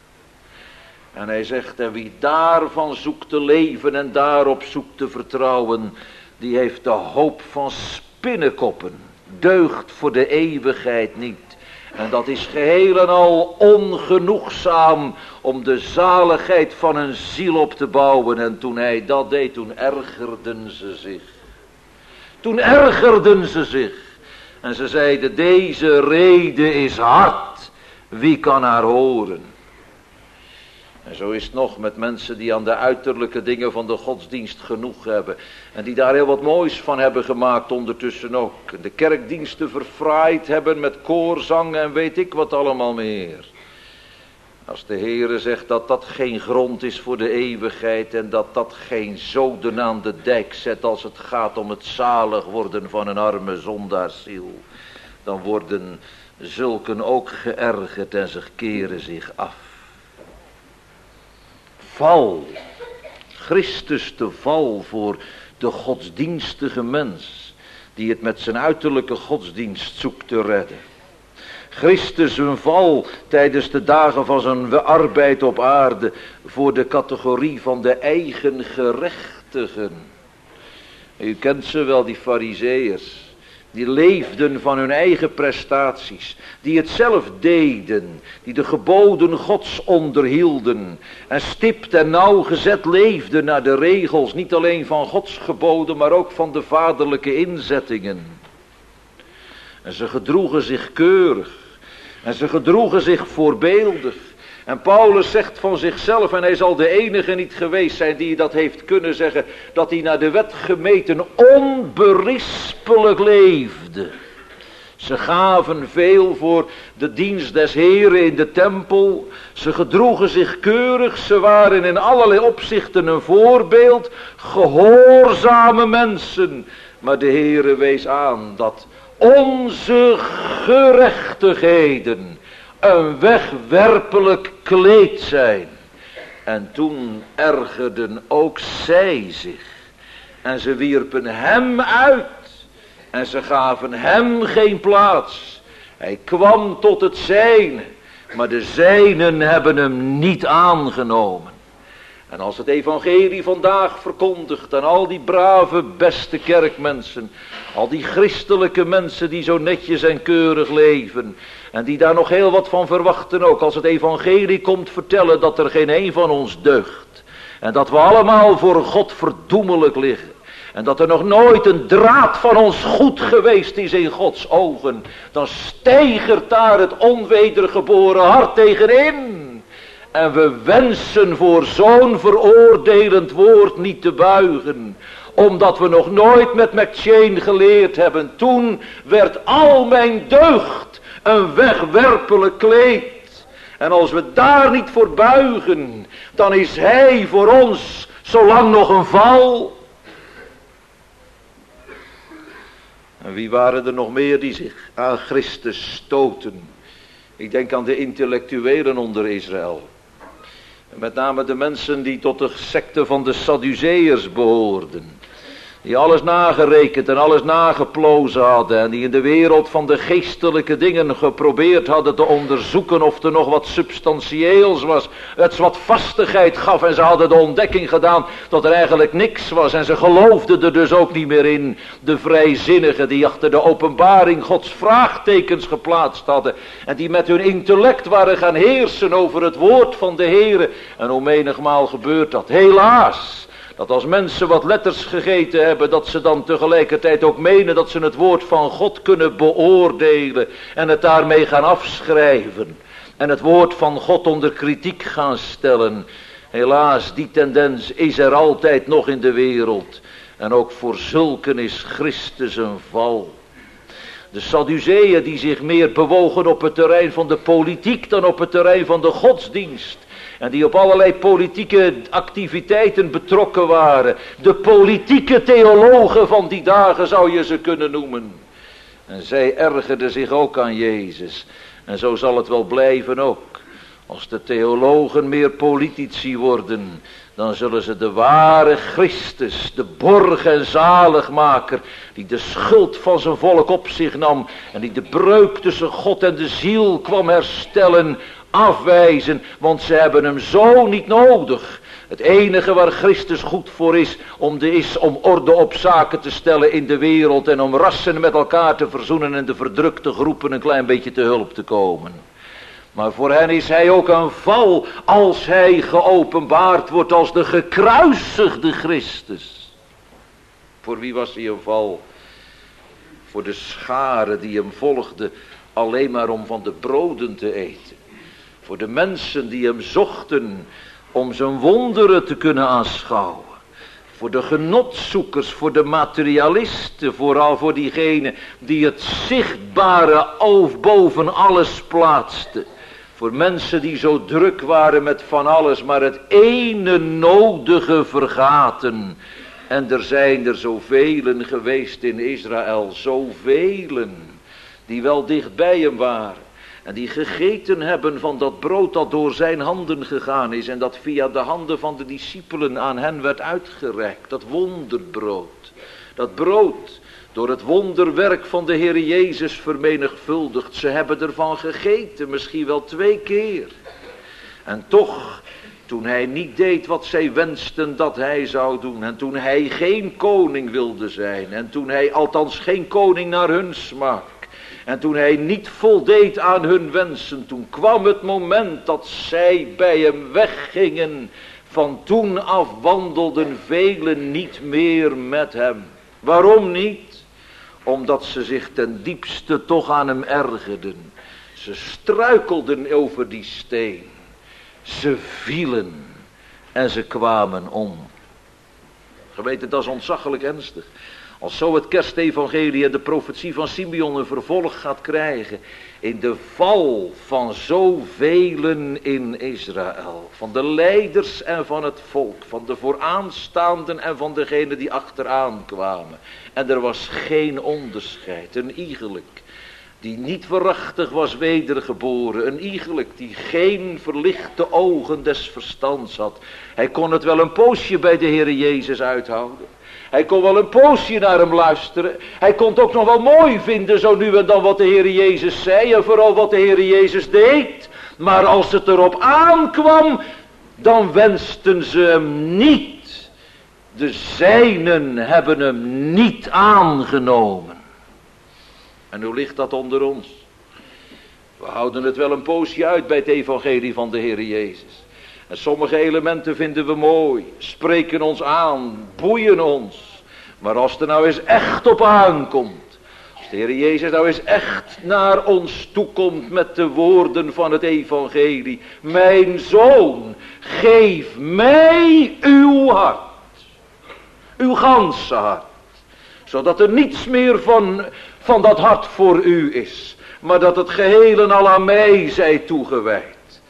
En hij zegt, en wie daarvan zoekt te leven en daarop zoekt te vertrouwen, die heeft de hoop van spinnenkoppen. Deugt voor de eeuwigheid niet. En dat is geheel en al ongenoegzaam om de zaligheid van een ziel op te bouwen. En toen hij dat deed, toen ergerden ze zich. Toen ergerden ze zich. En ze zeiden, deze rede is hard. Wie kan haar horen? En zo is het nog met mensen die aan de uiterlijke dingen van de godsdienst genoeg hebben. En die daar heel wat moois van hebben gemaakt ondertussen ook. En de kerkdiensten verfraaid hebben met koorzang en weet ik wat allemaal meer. Als de Heere zegt dat dat geen grond is voor de eeuwigheid en dat dat geen zoden aan de dijk zet als het gaat om het zalig worden van een arme zondaarsziel, dan worden zulken ook geërgerd en ze keren zich af. Val, Christus de val voor de godsdienstige mens, die het met zijn uiterlijke godsdienst zoekt te redden. Christus een val tijdens de dagen van zijn arbeid op aarde voor de categorie van de eigen gerechtigen. U kent ze wel, die farizeeërs. Die leefden van hun eigen prestaties. Die het zelf deden. Die de geboden Gods onderhielden. En stipt en nauwgezet leefden naar de regels. Niet alleen van Gods geboden, maar ook van de vaderlijke inzettingen. En ze gedroegen zich keurig. En ze gedroegen zich voorbeeldig. En Paulus zegt van zichzelf, en hij zal de enige niet geweest zijn die dat heeft kunnen zeggen, dat hij naar de wet gemeten onberispelijk leefde. Ze gaven veel voor de dienst des Heren in de tempel. Ze gedroegen zich keurig. Ze waren in allerlei opzichten een voorbeeld. Gehoorzame mensen. Maar de Heere wees aan dat onze gerechtigheden een wegwerpelijk kleed zijn. En toen ergerden ook zij zich. En ze wierpen hem uit. En ze gaven hem geen plaats. Hij kwam tot het zijne. Maar de zijnen hebben hem niet aangenomen. En als het evangelie vandaag verkondigt aan al die brave, beste kerkmensen, al die christelijke mensen die zo netjes en keurig leven, en die daar nog heel wat van verwachten ook, als het evangelie komt vertellen dat er geen een van ons deugt, en dat we allemaal voor God verdoemelijk liggen, en dat er nog nooit een draad van ons goed geweest is in Gods ogen, dan steigert daar het onwedergeboren hart tegenin. En we wensen voor zo'n veroordelend woord niet te buigen. Omdat we nog nooit met McChain geleerd hebben. Toen werd al mijn deugd een wegwerpelijk kleed. En als we daar niet voor buigen, dan is hij voor ons zolang nog een val. En wie waren er nog meer die zich aan Christus stoten? Ik denk aan de intellectuelen onder Israël. Met name de mensen die tot de secte van de Sadduceërs behoorden. Die alles nagerekend en alles nageplozen hadden. En die in de wereld van de geestelijke dingen geprobeerd hadden te onderzoeken of er nog wat substantieels was. Het wat vastigheid gaf en ze hadden de ontdekking gedaan dat er eigenlijk niks was. En ze geloofden er dus ook niet meer in. De vrijzinnigen die achter de openbaring Gods vraagtekens geplaatst hadden. En die met hun intellect waren gaan heersen over het woord van de Heere. En hoe menigmaal gebeurt dat? Helaas. Dat als mensen wat letters gegeten hebben, dat ze dan tegelijkertijd ook menen dat ze het woord van God kunnen beoordelen. En het daarmee gaan afschrijven. En het woord van God onder kritiek gaan stellen. Helaas, die tendens is er altijd nog in de wereld. En ook voor zulken is Christus een val. De Sadduceeën die zich meer bewogen op het terrein van de politiek dan op het terrein van de godsdienst. En die op allerlei politieke activiteiten betrokken waren. De politieke theologen van die dagen zou je ze kunnen noemen. En zij ergerden zich ook aan Jezus. En zo zal het wel blijven ook. Als de theologen meer politici worden, dan zullen ze de ware Christus, de borg en zaligmaker, die de schuld van zijn volk op zich nam en die de breuk tussen God en de ziel kwam herstellen, afwijzen, want ze hebben hem zo niet nodig. Het enige waar Christus goed voor is, om, de, is om orde op zaken te stellen in de wereld en om rassen met elkaar te verzoenen en de verdrukte groepen een klein beetje te hulp te komen. Maar voor hen is hij ook een val als hij geopenbaard wordt als de gekruisigde Christus. Voor wie was hij een val? Voor de scharen die hem volgden alleen maar om van de broden te eten. Voor de mensen die hem zochten om zijn wonderen te kunnen aanschouwen. Voor de genotzoekers, voor de materialisten, vooral voor diegenen die het zichtbare boven alles plaatsten. Voor mensen die zo druk waren met van alles, maar het ene nodige vergaten. En er zijn er zoveel geweest in Israël, zoveel, die wel dicht bij hem waren. En die gegeten hebben van dat brood dat door zijn handen gegaan is. En dat via de handen van de discipelen aan hen werd uitgereikt. Dat wonderbrood. Dat brood door het wonderwerk van de Heer Jezus vermenigvuldigd. Ze hebben ervan gegeten, misschien wel twee keer. En toch, toen hij niet deed wat zij wensten dat hij zou doen. En toen hij geen koning wilde zijn. En toen hij althans geen koning naar hun smaak. En toen hij niet voldeed aan hun wensen, toen kwam het moment dat zij bij hem weggingen. Van toen af wandelden velen niet meer met hem. Waarom niet? Omdat ze zich ten diepste toch aan hem ergerden. Ze struikelden over die steen. Ze vielen en ze kwamen om. Geweten, dat is ontzaglijk ernstig. Als zo het kerstevangelie en de profetie van Simeon een vervolg gaat krijgen. In de val van zoveel in Israël. Van de leiders en van het volk. Van de vooraanstaanden en van degenen die achteraan kwamen. En er was geen onderscheid. Een iegelijk. Die niet waarachtig was wedergeboren. Een iegelijk die geen verlichte ogen des verstands had. Hij kon het wel een poosje bij de Heer Jezus uithouden. Hij kon wel een poosje naar hem luisteren. Hij kon het ook nog wel mooi vinden zo nu en dan wat de Heer Jezus zei. En vooral wat de Heer Jezus deed. Maar als het erop aankwam, dan wensten ze hem niet. De zijnen hebben hem niet aangenomen. En hoe ligt dat onder ons? We houden het wel een poosje uit bij het evangelie van de Heer Jezus. En sommige elementen vinden we mooi, spreken ons aan, boeien ons. Maar als het er nou eens echt op aankomt, als de Heer Jezus nou eens echt naar ons toekomt met de woorden van het evangelie. Mijn zoon, geef mij uw hart, uw ganse hart. Zodat er niets meer van, van dat hart voor u is, maar dat het geheel en al aan mij zij toegewijd.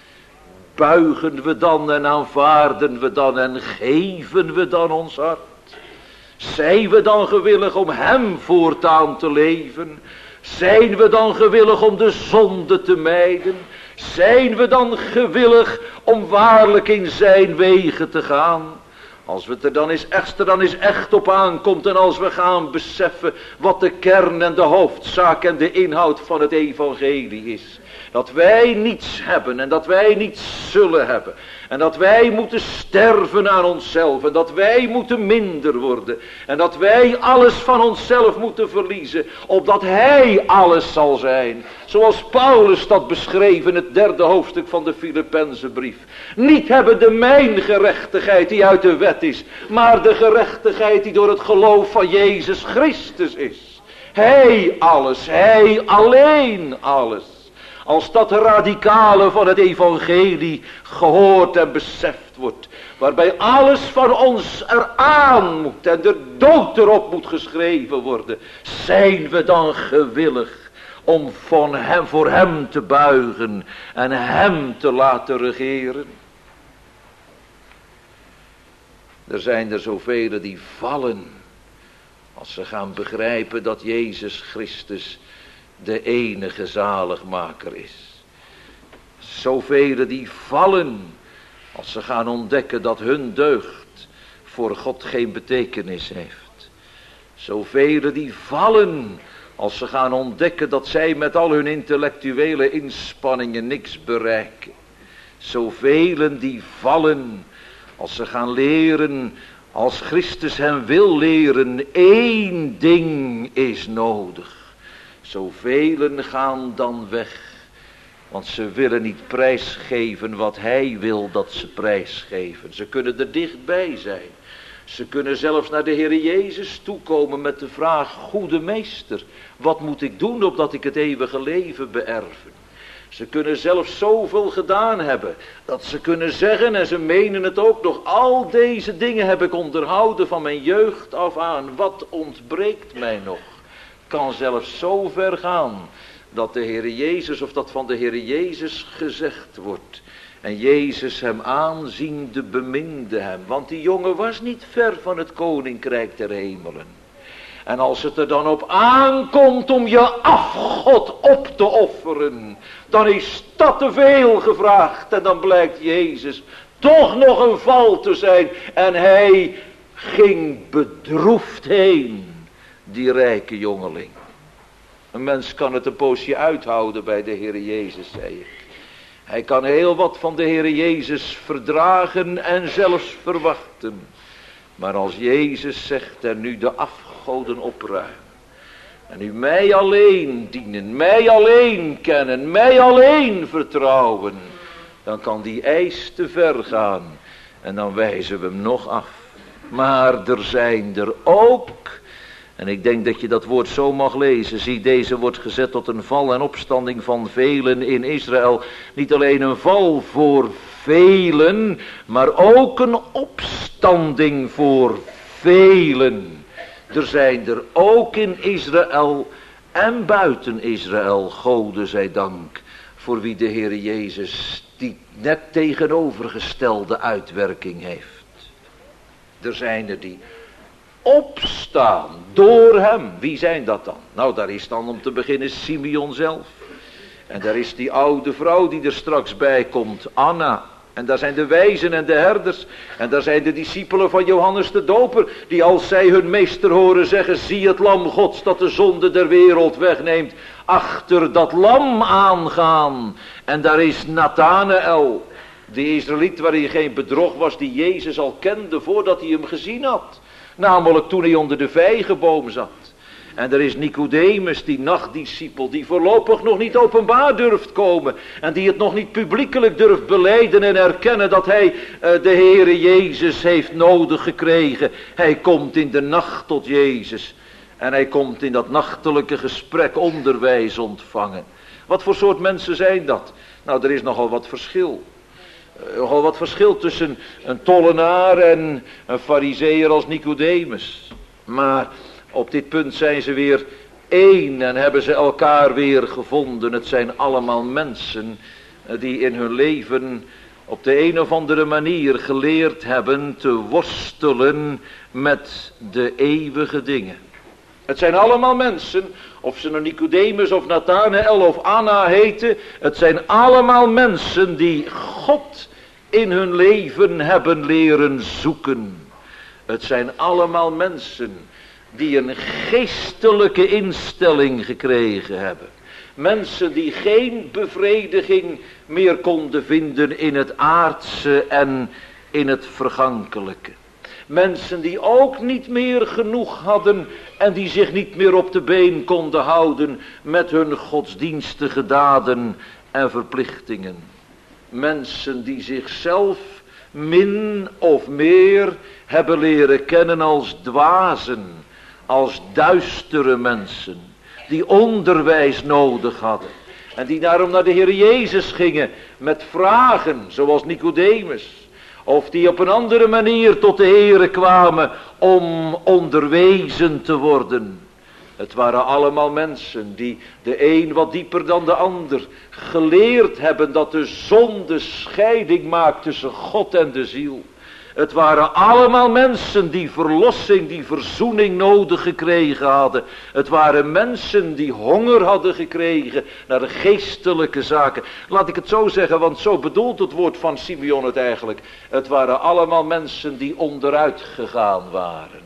Buigen we dan en aanvaarden we dan en geven we dan ons hart? Zijn we dan gewillig om hem voortaan te leven? Zijn we dan gewillig om de zonde te mijden? Zijn we dan gewillig om waarlijk in zijn wegen te gaan? Als het er dan eens echt, er dan eens echt op aankomt en als we gaan beseffen wat de kern en de hoofdzaak en de inhoud van het evangelie is. Dat wij niets hebben en dat wij niets zullen hebben. En dat wij moeten sterven aan onszelf. En dat wij moeten minder worden. En dat wij alles van onszelf moeten verliezen. Opdat hij alles zal zijn. Zoals Paulus dat beschreef in het derde hoofdstuk van de Filippenzenbrief. Niet hebben de mijn gerechtigheid die uit de wet is. Maar de gerechtigheid die door het geloof van Jezus Christus is. Hij alles. Hij alleen alles. Als dat radicale van het evangelie gehoord en beseft wordt. Waarbij alles van ons eraan moet en de dood erop moet geschreven worden. Zijn we dan gewillig om van hem, voor hem te buigen en hem te laten regeren? Er zijn er zoveel die vallen als ze gaan begrijpen dat Jezus Christus de enige zaligmaker is. Zoveel die vallen als ze gaan ontdekken dat hun deugd voor God geen betekenis heeft. Zoveel die vallen als ze gaan ontdekken dat zij met al hun intellectuele inspanningen niks bereiken. Zoveel die vallen als ze gaan leren, als Christus hen wil leren, één ding is nodig. Zoveel gaan dan weg, want ze willen niet prijsgeven wat hij wil dat ze prijsgeven. Ze kunnen er dichtbij zijn. Ze kunnen zelfs naar de Heer Jezus toekomen met de vraag, goede meester, wat moet ik doen opdat ik het eeuwige leven beërven? Ze kunnen zelfs zoveel gedaan hebben, dat ze kunnen zeggen, en ze menen het ook nog, al deze dingen heb ik onderhouden van mijn jeugd af aan, wat ontbreekt mij nog? Kan zelfs zo ver gaan dat de Heere Jezus, of dat van de Heere Jezus gezegd wordt. En Jezus hem aanziende beminde hem. Want die jongen was niet ver van het koninkrijk der hemelen. En als het er dan op aankomt om je afgod op te offeren, dan is dat te veel gevraagd. En dan blijkt Jezus toch nog een val te zijn. En hij ging bedroefd heen, die rijke jongeling. Een mens kan het een poosje uithouden bij de Heere Jezus, zei ik. Hij kan heel wat van de Heere Jezus verdragen en zelfs verwachten. Maar als Jezus zegt, en nu de afgoden opruimen. En nu mij alleen dienen, mij alleen kennen, mij alleen vertrouwen. Dan kan die eis te ver gaan. En dan wijzen we hem nog af. Maar er zijn er ook. En ik denk dat je dat woord zo mag lezen. Zie, deze wordt gezet tot een val en opstanding van velen in Israël. Niet alleen een val voor velen, maar ook een opstanding voor velen. Er zijn er ook in Israël en buiten Israël, Gode zij dank, voor wie de Heere Jezus die net tegenovergestelde uitwerking heeft. Er zijn er die opstaan door hem. Wie zijn dat dan? Nou, daar is dan om te beginnen Simeon zelf. En daar is die oude vrouw die er straks bij komt, Anna. En daar zijn de wijzen en de herders. En daar zijn de discipelen van Johannes de Doper, die als zij hun meester horen zeggen, zie het lam Gods dat de zonde der wereld wegneemt, achter dat lam aangaan. En daar is Nathanael, de Israëliet waarin geen bedrog was, die Jezus al kende voordat hij hem gezien had. Namelijk toen hij onder de vijgenboom zat. En er is Nicodemus, die nachtdiscipel, die voorlopig nog niet openbaar durft komen. En die het nog niet publiekelijk durft belijden en erkennen dat hij uh, de Heere Jezus heeft nodig gekregen. Hij komt in de nacht tot Jezus. En hij komt in dat nachtelijke gesprek onderwijs ontvangen. Wat voor soort mensen zijn dat? Nou, er is nogal wat verschil. Uh, nogal wat verschil tussen een tollenaar en een farizeeër als Nicodemus. Maar op dit punt zijn ze weer één en hebben ze elkaar weer gevonden. Het zijn allemaal mensen die in hun leven op de een of andere manier geleerd hebben te worstelen met de eeuwige dingen. Het zijn allemaal mensen, of ze nou Nicodemus of Nathanael of Anna heten, het zijn allemaal mensen die God in hun leven hebben leren zoeken. Het zijn allemaal mensen die een geestelijke instelling gekregen hebben. Mensen die geen bevrediging meer konden vinden in het aardse en in het vergankelijke. Mensen die ook niet meer genoeg hadden en die zich niet meer op de been konden houden met hun godsdienstige daden en verplichtingen. Mensen die zichzelf min of meer hebben leren kennen als dwazen. Als duistere mensen, die onderwijs nodig hadden. En die daarom naar de Heer Jezus gingen met vragen, zoals Nicodemus. Of die op een andere manier tot de Heer kwamen om onderwezen te worden. Het waren allemaal mensen die de een wat dieper dan de ander geleerd hebben dat de zonde scheiding maakt tussen God en de ziel. Het waren allemaal mensen die verlossing, die verzoening nodig gekregen hadden. Het waren mensen die honger hadden gekregen naar de geestelijke zaken. Laat ik het zo zeggen, want zo bedoelt het woord van Simeon het eigenlijk. Het waren allemaal mensen die onderuit gegaan waren.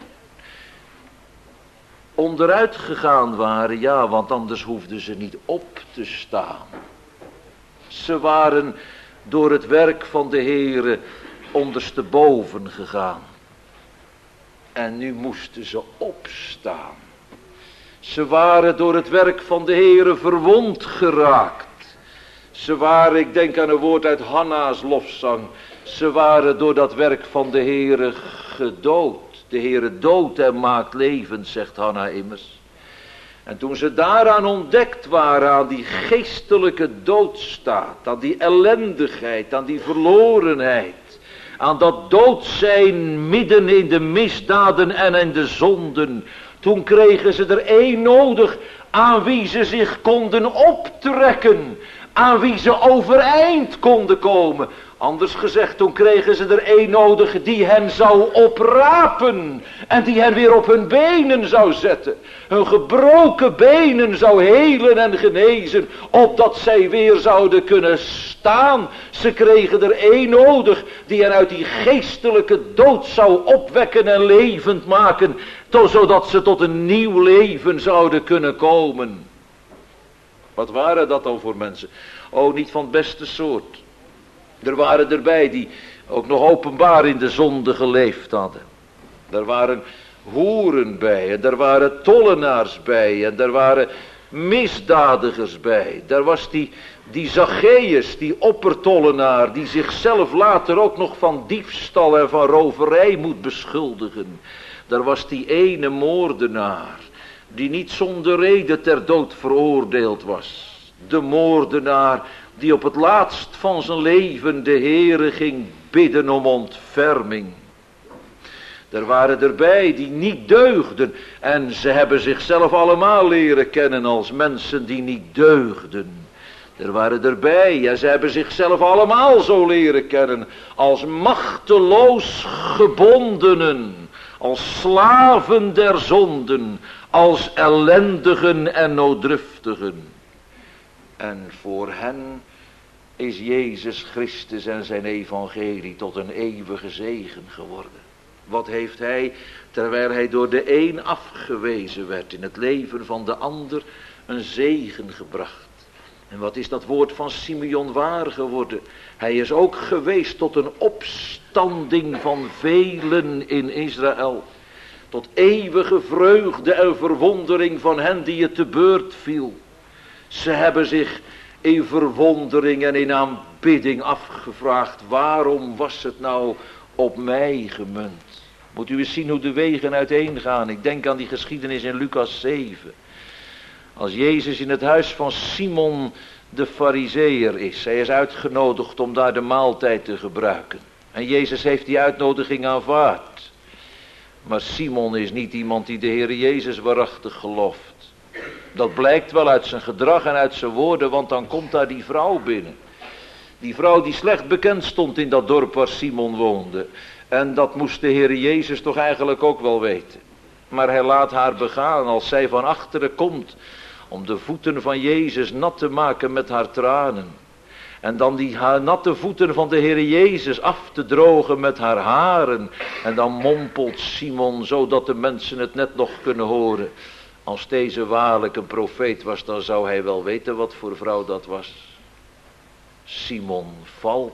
Onderuit gegaan waren, ja, want anders hoefden ze niet op te staan. Ze waren door het werk van de Heere ondersteboven gegaan. En nu moesten ze opstaan. Ze waren door het werk van de Heere verwond geraakt. Ze waren, ik denk aan een woord uit Hanna's lofzang. Ze waren door dat werk van de Heere gedood. De Heere doodt en maakt levend, zegt Hanna immers. En toen ze daaraan ontdekt waren, aan die geestelijke doodstaat, aan die ellendigheid, aan die verlorenheid, aan dat dood zijn midden in de misdaden en in de zonden. Toen kregen ze er één nodig aan wie ze zich konden optrekken, aan wie ze overeind konden komen. Anders gezegd, toen kregen ze er één nodig die hen zou oprapen en die hen weer op hun benen zou zetten. Hun gebroken benen zou helen en genezen, opdat zij weer zouden kunnen staan. Ze kregen er één nodig die hen uit die geestelijke dood zou opwekken en levend maken, zodat ze tot een nieuw leven zouden kunnen komen. Wat waren dat dan voor mensen? Oh, niet van het beste soort. Er waren erbij die ook nog openbaar in de zonde geleefd hadden. Er waren hoeren bij en er waren tollenaars bij en er waren misdadigers bij. Daar was die, die Zacchaeus, die oppertollenaar, die zichzelf later ook nog van diefstal en van roverij moet beschuldigen. Daar was die ene moordenaar, die niet zonder reden ter dood veroordeeld was. De moordenaar die op het laatst van zijn leven de Heere ging bidden om ontferming. Er waren erbij die niet deugden en ze hebben zichzelf allemaal leren kennen als mensen die niet deugden. Er waren erbij, ja, ze hebben zichzelf allemaal zo leren kennen als machteloos gebondenen, als slaven der zonden, als ellendigen en nooddruftigen. En voor hen is Jezus Christus en zijn evangelie tot een eeuwige zegen geworden. Wat heeft hij, terwijl hij door de een afgewezen werd, in het leven van de ander een zegen gebracht. En wat is dat woord van Simeon waar geworden? Hij is ook geweest tot een opstanding van velen in Israël. Tot eeuwige vreugde en verwondering van hen die het te beurt viel. Ze hebben zich in verwondering en in aanbidding afgevraagd, waarom was het nou op mij gemunt? Moet u eens zien hoe de wegen uiteen gaan. Ik denk aan die geschiedenis in Lucas zeven. Als Jezus in het huis van Simon de Farizeeër is. Hij is uitgenodigd om daar de maaltijd te gebruiken. En Jezus heeft die uitnodiging aanvaard. Maar Simon is niet iemand die de Heer Jezus waarachtig gelooft. Dat blijkt wel uit zijn gedrag en uit zijn woorden, want dan komt daar die vrouw binnen. Die vrouw die slecht bekend stond in dat dorp waar Simon woonde. En dat moest de Heer Jezus toch eigenlijk ook wel weten. Maar hij laat haar begaan als zij van achteren komt om de voeten van Jezus nat te maken met haar tranen. En dan die haar natte voeten van de Heer Jezus af te drogen met haar haren. En dan mompelt Simon, zodat de mensen het net nog kunnen horen. Als deze waarlijk een profeet was, dan zou hij wel weten wat voor vrouw dat was. Simon valt,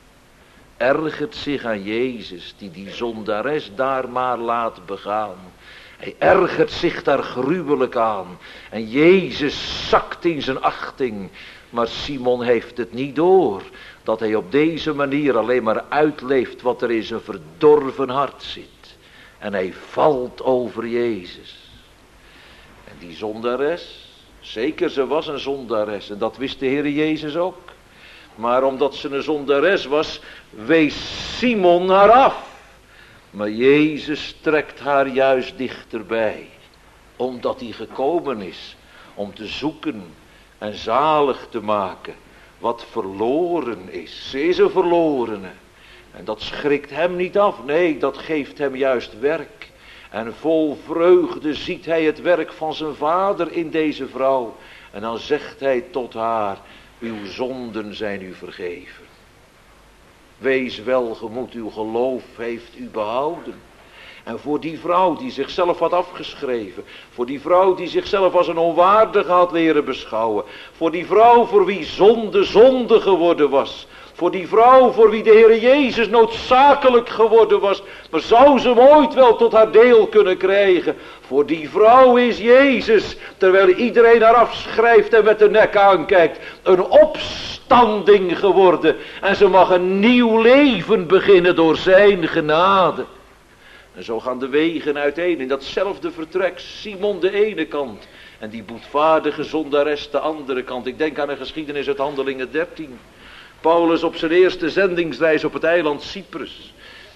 ergert zich aan Jezus, die die zondares daar maar laat begaan. Hij ergert zich daar gruwelijk aan. En Jezus zakt in zijn achting. Maar Simon heeft het niet door, dat hij op deze manier alleen maar uitleeft wat er in zijn verdorven hart zit. En hij valt over Jezus. En die zondares, zeker ze was een zondares en dat wist de Heer Jezus ook. Maar omdat ze een zondares was, wees Simon haar af. Maar Jezus trekt haar juist dichterbij. Omdat hij gekomen is om te zoeken en zalig te maken wat verloren is. Ze is een verlorene. En dat schrikt hem niet af. Nee, dat geeft hem juist werk. En vol vreugde ziet hij het werk van zijn vader in deze vrouw. En dan zegt hij tot haar, uw zonden zijn u vergeven. Wees welgemoed, uw geloof heeft u behouden. En voor die vrouw die zichzelf had afgeschreven. Voor die vrouw die zichzelf als een onwaardige had leren beschouwen. Voor die vrouw voor wie zonde zonde geworden was. Voor die vrouw voor wie de Heer Jezus noodzakelijk geworden was. Maar zou ze hem ooit wel tot haar deel kunnen krijgen. Voor die vrouw is Jezus, terwijl iedereen haar afschrijft en met de nek aankijkt, een opstanding geworden. En ze mag een nieuw leven beginnen door zijn genade. En zo gaan de wegen uiteen in datzelfde vertrek. Simon de ene kant en die boetvaardige zondares de andere kant. Ik denk aan een geschiedenis uit Handelingen dertien. Paulus op zijn eerste zendingsreis op het eiland Cyprus.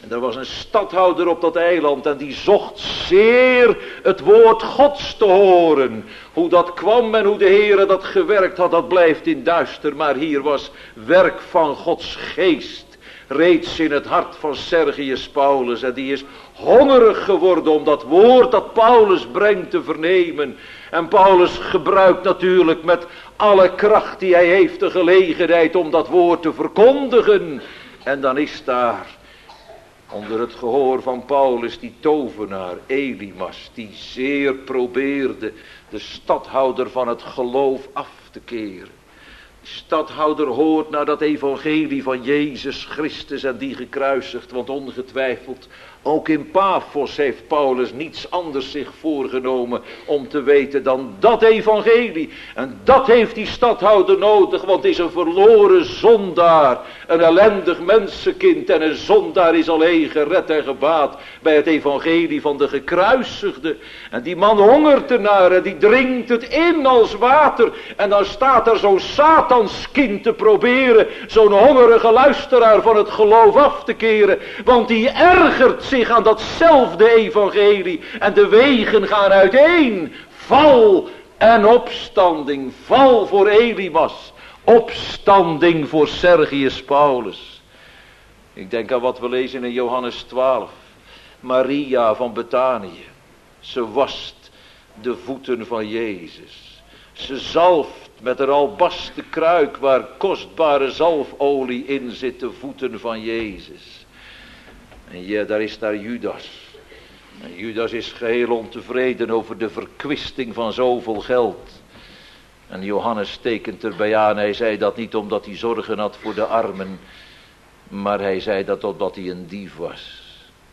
En er was een stadhouder op dat eiland en die zocht zeer het woord Gods te horen. Hoe dat kwam en hoe de Heere dat gewerkt had, dat blijft in duister. Maar hier was werk van Gods geest reeds in het hart van Sergius Paulus. En die is hongerig geworden om dat woord dat Paulus brengt te vernemen. En Paulus gebruikt natuurlijk met alle kracht die hij heeft de gelegenheid om dat woord te verkondigen. En dan is daar onder het gehoor van Paulus die tovenaar Elimas, die zeer probeerde de stadhouder van het geloof af te keren. De stadhouder hoort naar dat evangelie van Jezus Christus en die gekruisigd, want ongetwijfeld ook in Paphos heeft Paulus niets anders zich voorgenomen om te weten dan dat evangelie. En dat heeft die stadhouder nodig, want is een verloren zondaar, een ellendig mensenkind en een zondaar is alleen gered en gebaat bij het evangelie van de gekruisigde. En die man hongert ernaar en die drinkt het in als water. En dan staat er zo'n Satanskind te proberen zo'n hongerige luisteraar van het geloof af te keren, want die ergert zich aan datzelfde evangelie en de wegen gaan uiteen. Val en opstanding. Val voor Elimas. Opstanding voor Sergius Paulus. Ik denk aan wat we lezen in Johannes twaalf. Maria van Betanië. Ze wast de voeten van Jezus. Ze zalft met een albasten kruik waar kostbare zalfolie in zit de voeten van Jezus. En ja, daar is daar Judas. En Judas is geheel ontevreden over de verkwisting van zoveel geld. En Johannes tekent erbij aan, hij zei dat niet omdat hij zorgen had voor de armen, maar hij zei dat omdat hij een dief was.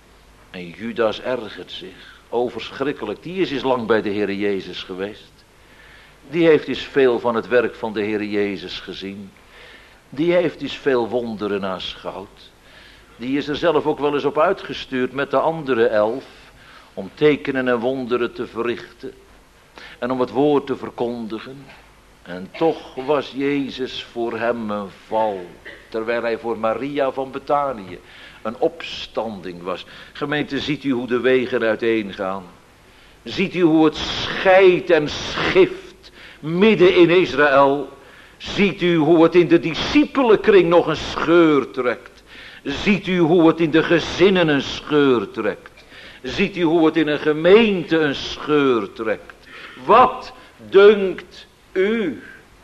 En Judas ergert zich. Oh, verschrikkelijk. Die is eens lang bij de Heere Jezus geweest. Die heeft eens veel van het werk van de Heere Jezus gezien. Die heeft eens veel wonderen aanschouwd. Die is er zelf ook wel eens op uitgestuurd met de andere elf, om tekenen en wonderen te verrichten en om het woord te verkondigen. En toch was Jezus voor hem een val, terwijl hij voor Maria van Betanië een opstanding was. Gemeente, ziet u hoe de wegen uiteen gaan? Ziet u hoe het scheidt en schift midden in Israël? Ziet u hoe het in de discipelenkring nog een scheur trekt? Ziet u hoe het in de gezinnen een scheur trekt? Ziet u hoe het in een gemeente een scheur trekt? Wat dunkt u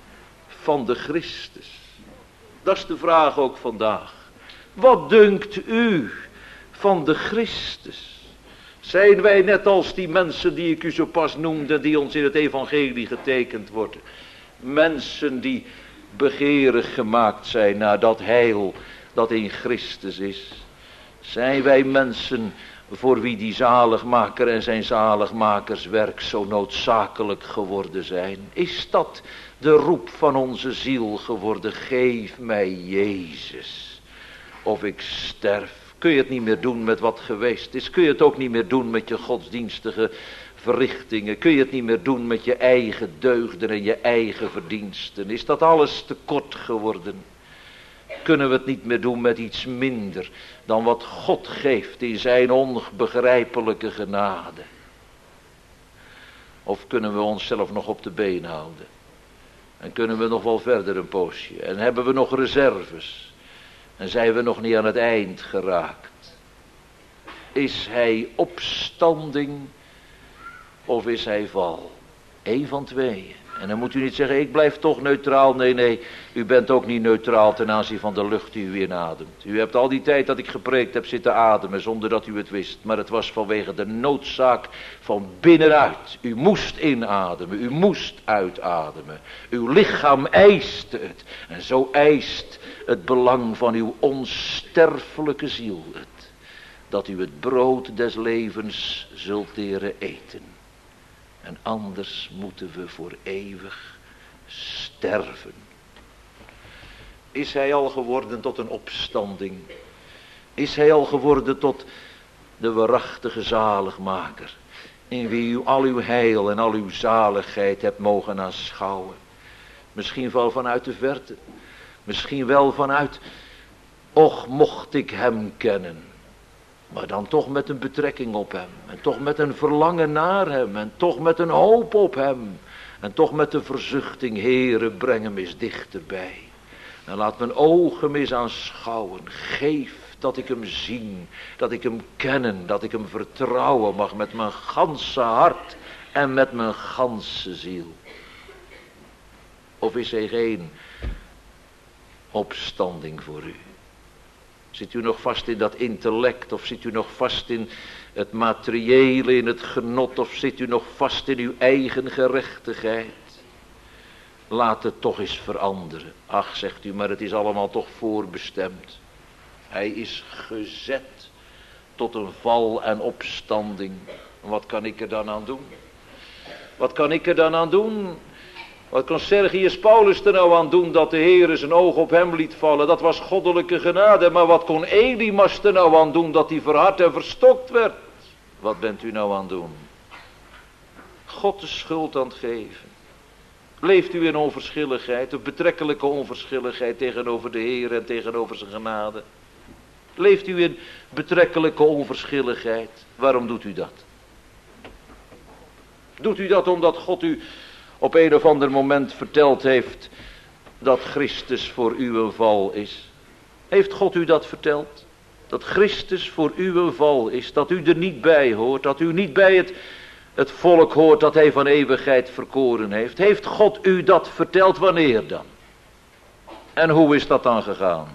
van de Christus? Dat is de vraag ook vandaag. Wat dunkt u van de Christus? Zijn wij net als die mensen die ik u zo pas noemde, die ons in het evangelie getekend worden? Mensen die begeerig gemaakt zijn naar dat heil dat in Christus is. Zijn wij mensen voor wie die zaligmaker en zijn zaligmakerswerk zo noodzakelijk geworden zijn? Is dat de roep van onze ziel geworden? Geef mij Jezus, of ik sterf. Kun je het niet meer doen met wat geweest is? Kun je het ook niet meer doen met je godsdienstige verrichtingen? Kun je het niet meer doen met je eigen deugden en je eigen verdiensten? Is dat alles te kort geworden? Kunnen we het niet meer doen met iets minder dan wat God geeft in zijn onbegrijpelijke genade? Of kunnen we onszelf nog op de been houden? En kunnen we nog wel verder een poosje? En hebben we nog reserves? En zijn we nog niet aan het eind geraakt? Is hij opstanding of is hij val? Eén van tweeën. En dan moet u niet zeggen, ik blijf toch neutraal. Nee, nee, u bent ook niet neutraal ten aanzien van de lucht die u inademt. U hebt al die tijd dat ik gepreekt heb zitten ademen zonder dat u het wist. Maar het was vanwege de noodzaak van binnenuit. U moest inademen, u moest uitademen. Uw lichaam eiste het. En zo eist het belang van uw onsterfelijke ziel het. Dat u het brood des levens zult leren eten. En anders moeten we voor eeuwig sterven. Is hij al geworden tot een opstanding? Is hij al geworden tot de waarachtige zaligmaker? In wie u al uw heil en al uw zaligheid hebt mogen aanschouwen. Misschien wel vanuit de verte. Misschien wel vanuit, och mocht ik hem kennen. Maar dan toch met een betrekking op hem. En toch met een verlangen naar hem. En toch met een hoop op hem. En toch met de verzuchting, Heere, breng hem eens dichterbij. En laat mijn ogen hem eens aanschouwen. Geef dat ik hem zien. Dat ik hem kennen. Dat ik hem vertrouwen mag met mijn ganse hart. En met mijn ganse ziel. Of is er geen opstanding voor u? Zit u nog vast in dat intellect? Of zit u nog vast in het materiële, in het genot? Of zit u nog vast in uw eigen gerechtigheid? Laat het toch eens veranderen. Ach, zegt u, maar het is allemaal toch voorbestemd. Hij is gezet tot een val en opstanding. Wat kan ik er dan aan doen? Wat kan ik er dan aan doen? Wat kon Sergius Paulus er nou aan doen dat de Heer zijn oog op hem liet vallen? Dat was goddelijke genade. Maar wat kon Elimas er nou aan doen dat hij verhard en verstokt werd? Wat bent u nou aan het doen? God de schuld aan het geven. Leeft u in onverschilligheid, of betrekkelijke onverschilligheid tegenover de Heer en tegenover zijn genade? Leeft u in betrekkelijke onverschilligheid? Waarom doet u dat? Doet u dat omdat God u op een of ander moment verteld heeft dat Christus voor u een val is? Heeft God u dat verteld? Dat Christus voor u een val is, dat u er niet bij hoort, dat u niet bij het, het volk hoort dat hij van eeuwigheid verkoren heeft. Heeft God u dat verteld? Wanneer dan? En hoe is dat dan gegaan?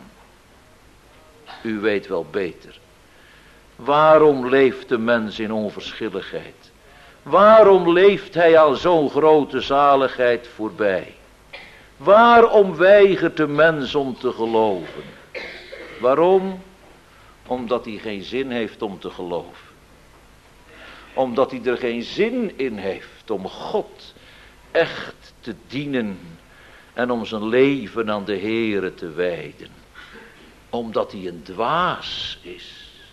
U weet wel beter. Waarom leeft de mens in onverschilligheid? Waarom leeft hij aan zo'n grote zaligheid voorbij? Waarom weigert de mens om te geloven? Waarom? Omdat hij geen zin heeft om te geloven. Omdat hij er geen zin in heeft om God echt te dienen en om zijn leven aan de Heere te wijden. Omdat hij een dwaas is.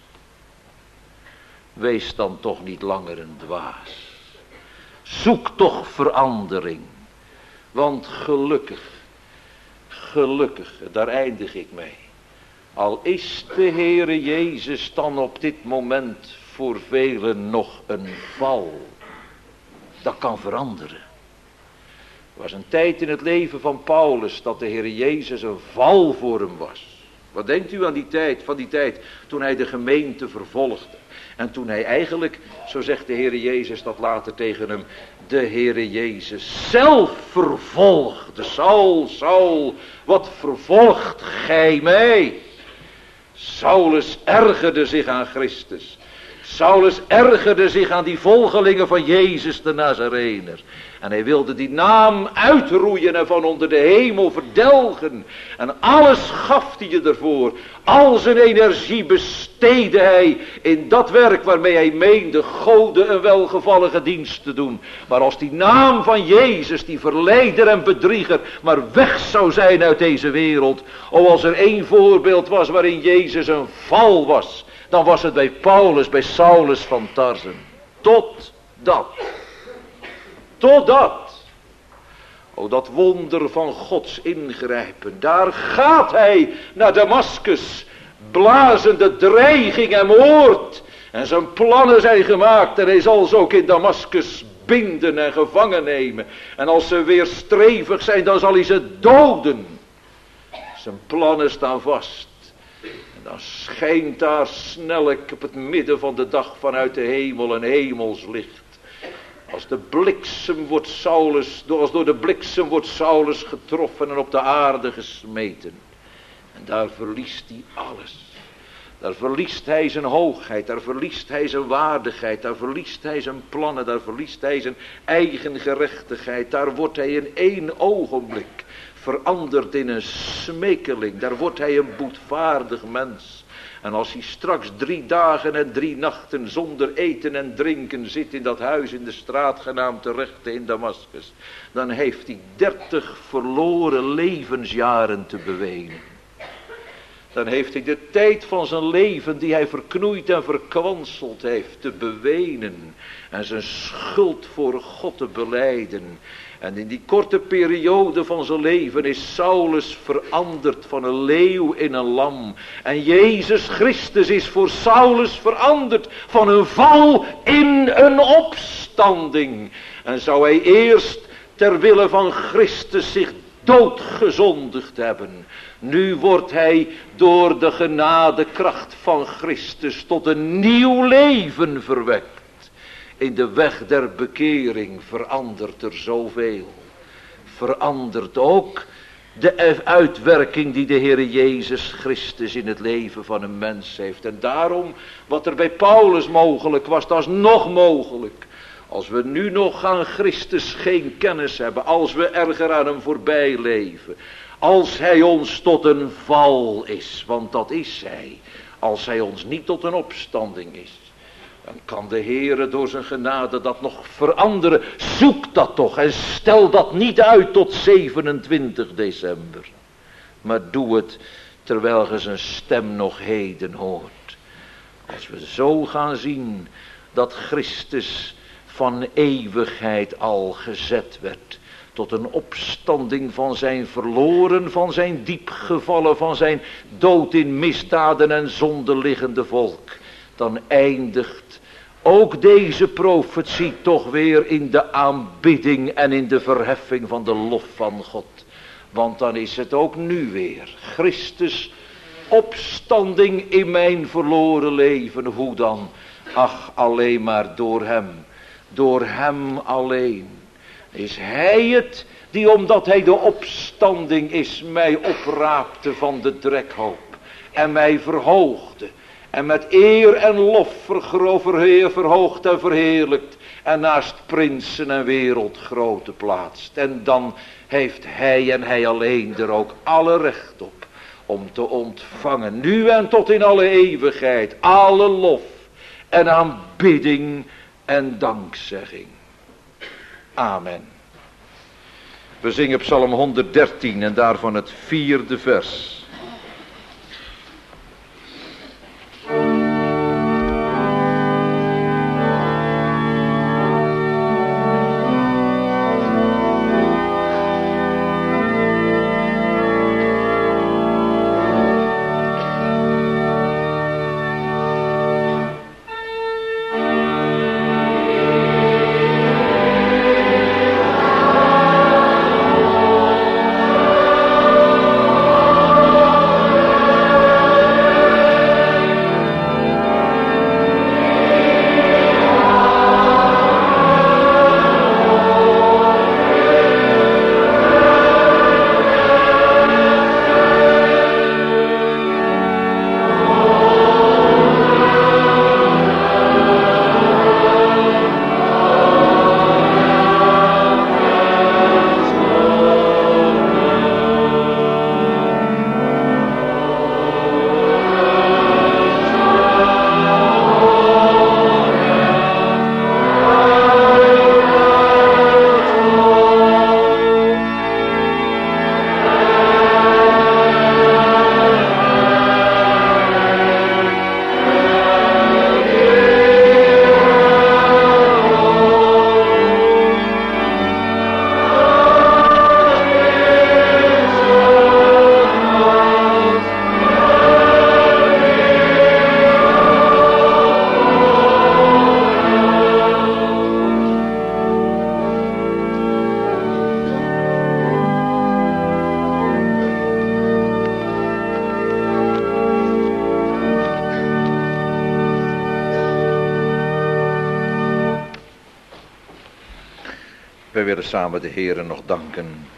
Wees dan toch niet langer een dwaas. Zoek toch verandering. Want gelukkig, gelukkig, daar eindig ik mee. Al is de Heere Jezus dan op dit moment voor velen nog een val. Dat kan veranderen. Er was een tijd in het leven van Paulus dat de Heere Jezus een val voor hem was. Wat denkt u aan die tijd, van die tijd toen hij de gemeente vervolgde? En toen hij eigenlijk, zo zegt de Heere Jezus dat later tegen hem, de Heere Jezus zelf vervolgde. Saul, Saul, wat vervolgt gij mij? Saulus ergerde zich aan Christus. Saulus ergerde zich aan die volgelingen van Jezus de Nazarener. En hij wilde die naam uitroeien en van onder de hemel verdelgen. En alles gaf hij je ervoor. Al zijn energie besteedde hij in dat werk waarmee hij meende Gode een welgevallige dienst te doen. Maar als die naam van Jezus, die verleider en bedrieger, maar weg zou zijn uit deze wereld. O, als er één voorbeeld was waarin Jezus een val was, dan was het bij Paulus, bij Saulus van Tarsen. Tot dat. Totdat, o dat wonder van Gods ingrijpen, daar gaat hij naar Damaskus, blazende dreiging en moord. En zijn plannen zijn gemaakt en hij zal ze ook in Damaskus binden en gevangen nemen. En als ze weerstrevig zijn, dan zal hij ze doden. Zijn plannen staan vast. En dan schijnt daar snellijk op het midden van de dag vanuit de hemel een hemelslicht. Als de bliksem wordt Saulus, als door de bliksem wordt Saulus getroffen en op de aarde gesmeten. En daar verliest hij alles. Daar verliest hij zijn hoogheid, daar verliest hij zijn waardigheid, daar verliest hij zijn plannen, daar verliest hij zijn eigen gerechtigheid. Daar wordt hij in één ogenblik veranderd in een smekeling, daar wordt hij een boetvaardig mens. En als hij straks drie dagen en drie nachten zonder eten en drinken zit in dat huis in de straat genaamd de Rechte in Damaskus, dan heeft hij dertig verloren levensjaren te bewenen. dan heeft hij de tijd van zijn leven die hij verknoeid en verkwanseld heeft te bewenen. En zijn schuld voor God te belijden. En in die korte periode van zijn leven is Saulus veranderd van een leeuw in een lam. En Jezus Christus is voor Saulus veranderd van een val in een opstanding. En zou hij eerst ter wille van Christus zich doodgezondigd hebben. Nu wordt hij door de genadekracht van Christus tot een nieuw leven verwekt. In de weg der bekering verandert er zoveel. Verandert ook de uitwerking die de Heer Jezus Christus in het leven van een mens heeft. En daarom, wat er bij Paulus mogelijk was, dat is nog mogelijk. Als we nu nog aan Christus geen kennis hebben, als we erger aan hem voorbij leven. Als hij ons tot een val is, want dat is hij. Als hij ons niet tot een opstanding is. Dan kan de Heere door zijn genade dat nog veranderen. Zoek dat toch en stel dat niet uit tot zevenentwintig december. Maar doe het terwijl je zijn stem nog heden hoort. Als we zo gaan zien dat Christus van eeuwigheid al gezet werd. Tot een opstanding van zijn verloren, van zijn diep gevallen, van zijn dood in misdaden en zonde liggende volk. Dan eindigt ook deze profetie toch weer in de aanbidding en in de verheffing van de lof van God. Want dan is het ook nu weer Christus opstanding in mijn verloren leven. Hoe dan? Ach, alleen maar door hem. Door hem alleen. Is hij het die omdat hij de opstanding is mij opraapte van de drekhoop. En mij verhoogde. En met eer en lof verheer, verhoogd en verheerlijkt. En naast prinsen en wereldgrote plaatst. En dan heeft hij en hij alleen er ook alle recht op. Om te ontvangen, nu en tot in alle eeuwigheid. Alle lof en aanbidding en dankzegging. Amen. We zingen Psalm honderddertien en daarvan het vierde vers. Wij willen samen de Heere nog danken.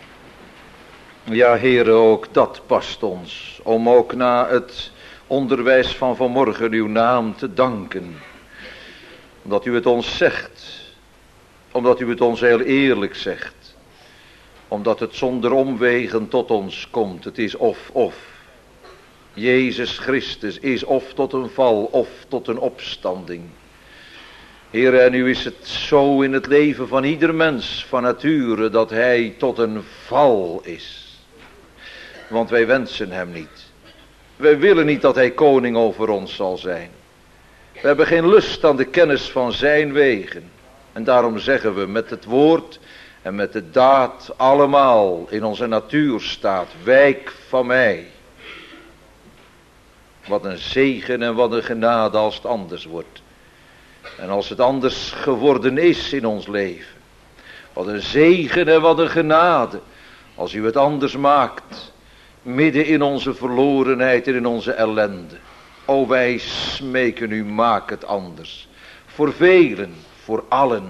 Ja, Heere, ook dat past ons. Om ook na het onderwijs van vanmorgen uw naam te danken. Omdat u het ons zegt. Omdat u het ons heel eerlijk zegt. Omdat het zonder omwegen tot ons komt. Het is of of. Jezus Christus is of tot een val of tot een opstanding. Heer, en nu is het zo in het leven van ieder mens van nature dat hij tot een val is. Want wij wensen hem niet. Wij willen niet dat hij koning over ons zal zijn. We hebben geen lust aan de kennis van zijn wegen. En daarom zeggen we met het woord en met de daad allemaal in onze natuur staat: wijk van mij. Wat een zegen en wat een genade als het anders wordt. En als het anders geworden is in ons leven. Wat een zegen en wat een genade als u het anders maakt. Midden in onze verlorenheid en in onze ellende. O, wij smeken u, maak het anders. Voor velen, voor allen.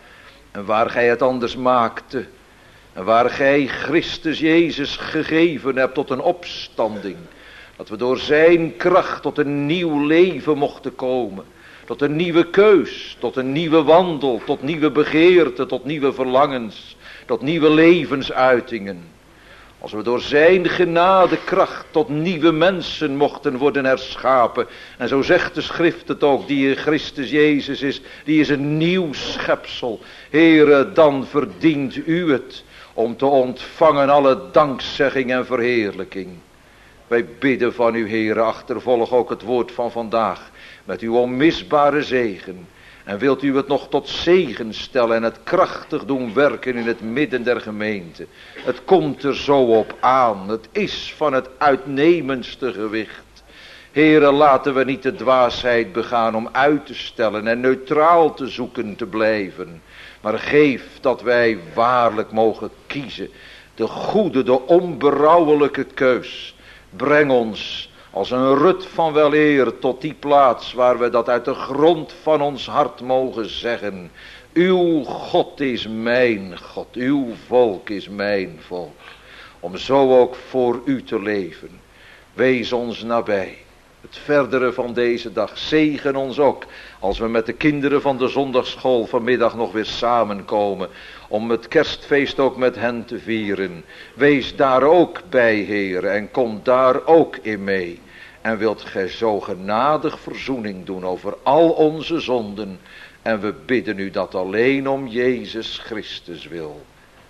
En waar gij het anders maakte. En waar gij Christus Jezus gegeven hebt tot een opstanding. Dat we door zijn kracht tot een nieuw leven mochten komen. Tot een nieuwe keus, tot een nieuwe wandel, tot nieuwe begeerten, tot nieuwe verlangens. Tot nieuwe levensuitingen. Als we door zijn genadekracht tot nieuwe mensen mochten worden herschapen. En zo zegt de schrift het ook, die in Christus Jezus is, die is een nieuw schepsel. Heere, dan verdient u het om te ontvangen alle dankzegging en verheerlijking. Wij bidden van u, Heere, achtervolg ook het woord van vandaag met uw onmisbare zegen. En wilt u het nog tot zegen stellen en het krachtig doen werken in het midden der gemeente. Het komt er zo op aan. Het is van het uitnemendste gewicht. Heere, laten we niet de dwaasheid begaan om uit te stellen en neutraal te zoeken te blijven. Maar geef dat wij waarlijk mogen kiezen. De goede, de onberouwelijke keus. Breng ons als een rut van weleer tot die plaats waar we dat uit de grond van ons hart mogen zeggen. Uw God is mijn God, uw volk is mijn volk. Om zo ook voor u te leven. Wees ons nabij. Het verdere van deze dag. Zegen ons ook als we met de kinderen van de zondagsschool vanmiddag nog weer samenkomen. Om het kerstfeest ook met hen te vieren. Wees daar ook bij, Heer, en kom daar ook in mee. En wilt gij zo genadig verzoening doen over al onze zonden. En we bidden u dat alleen om Jezus Christus wil.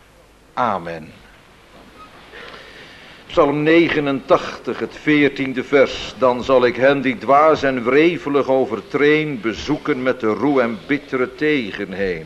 Amen. Psalm negenentachtig, het veertiende vers. Dan zal ik hen die dwaas en wrevelig overtreen bezoeken met de roe en bittere tegenheen.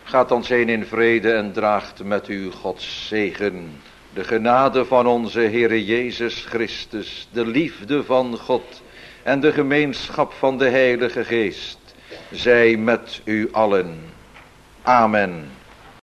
Gaat dan heen in vrede en draagt met u Gods zegen. De genade van onze Heere Jezus Christus, de liefde van God en de gemeenschap van de Heilige Geest, zij met u allen. Amen.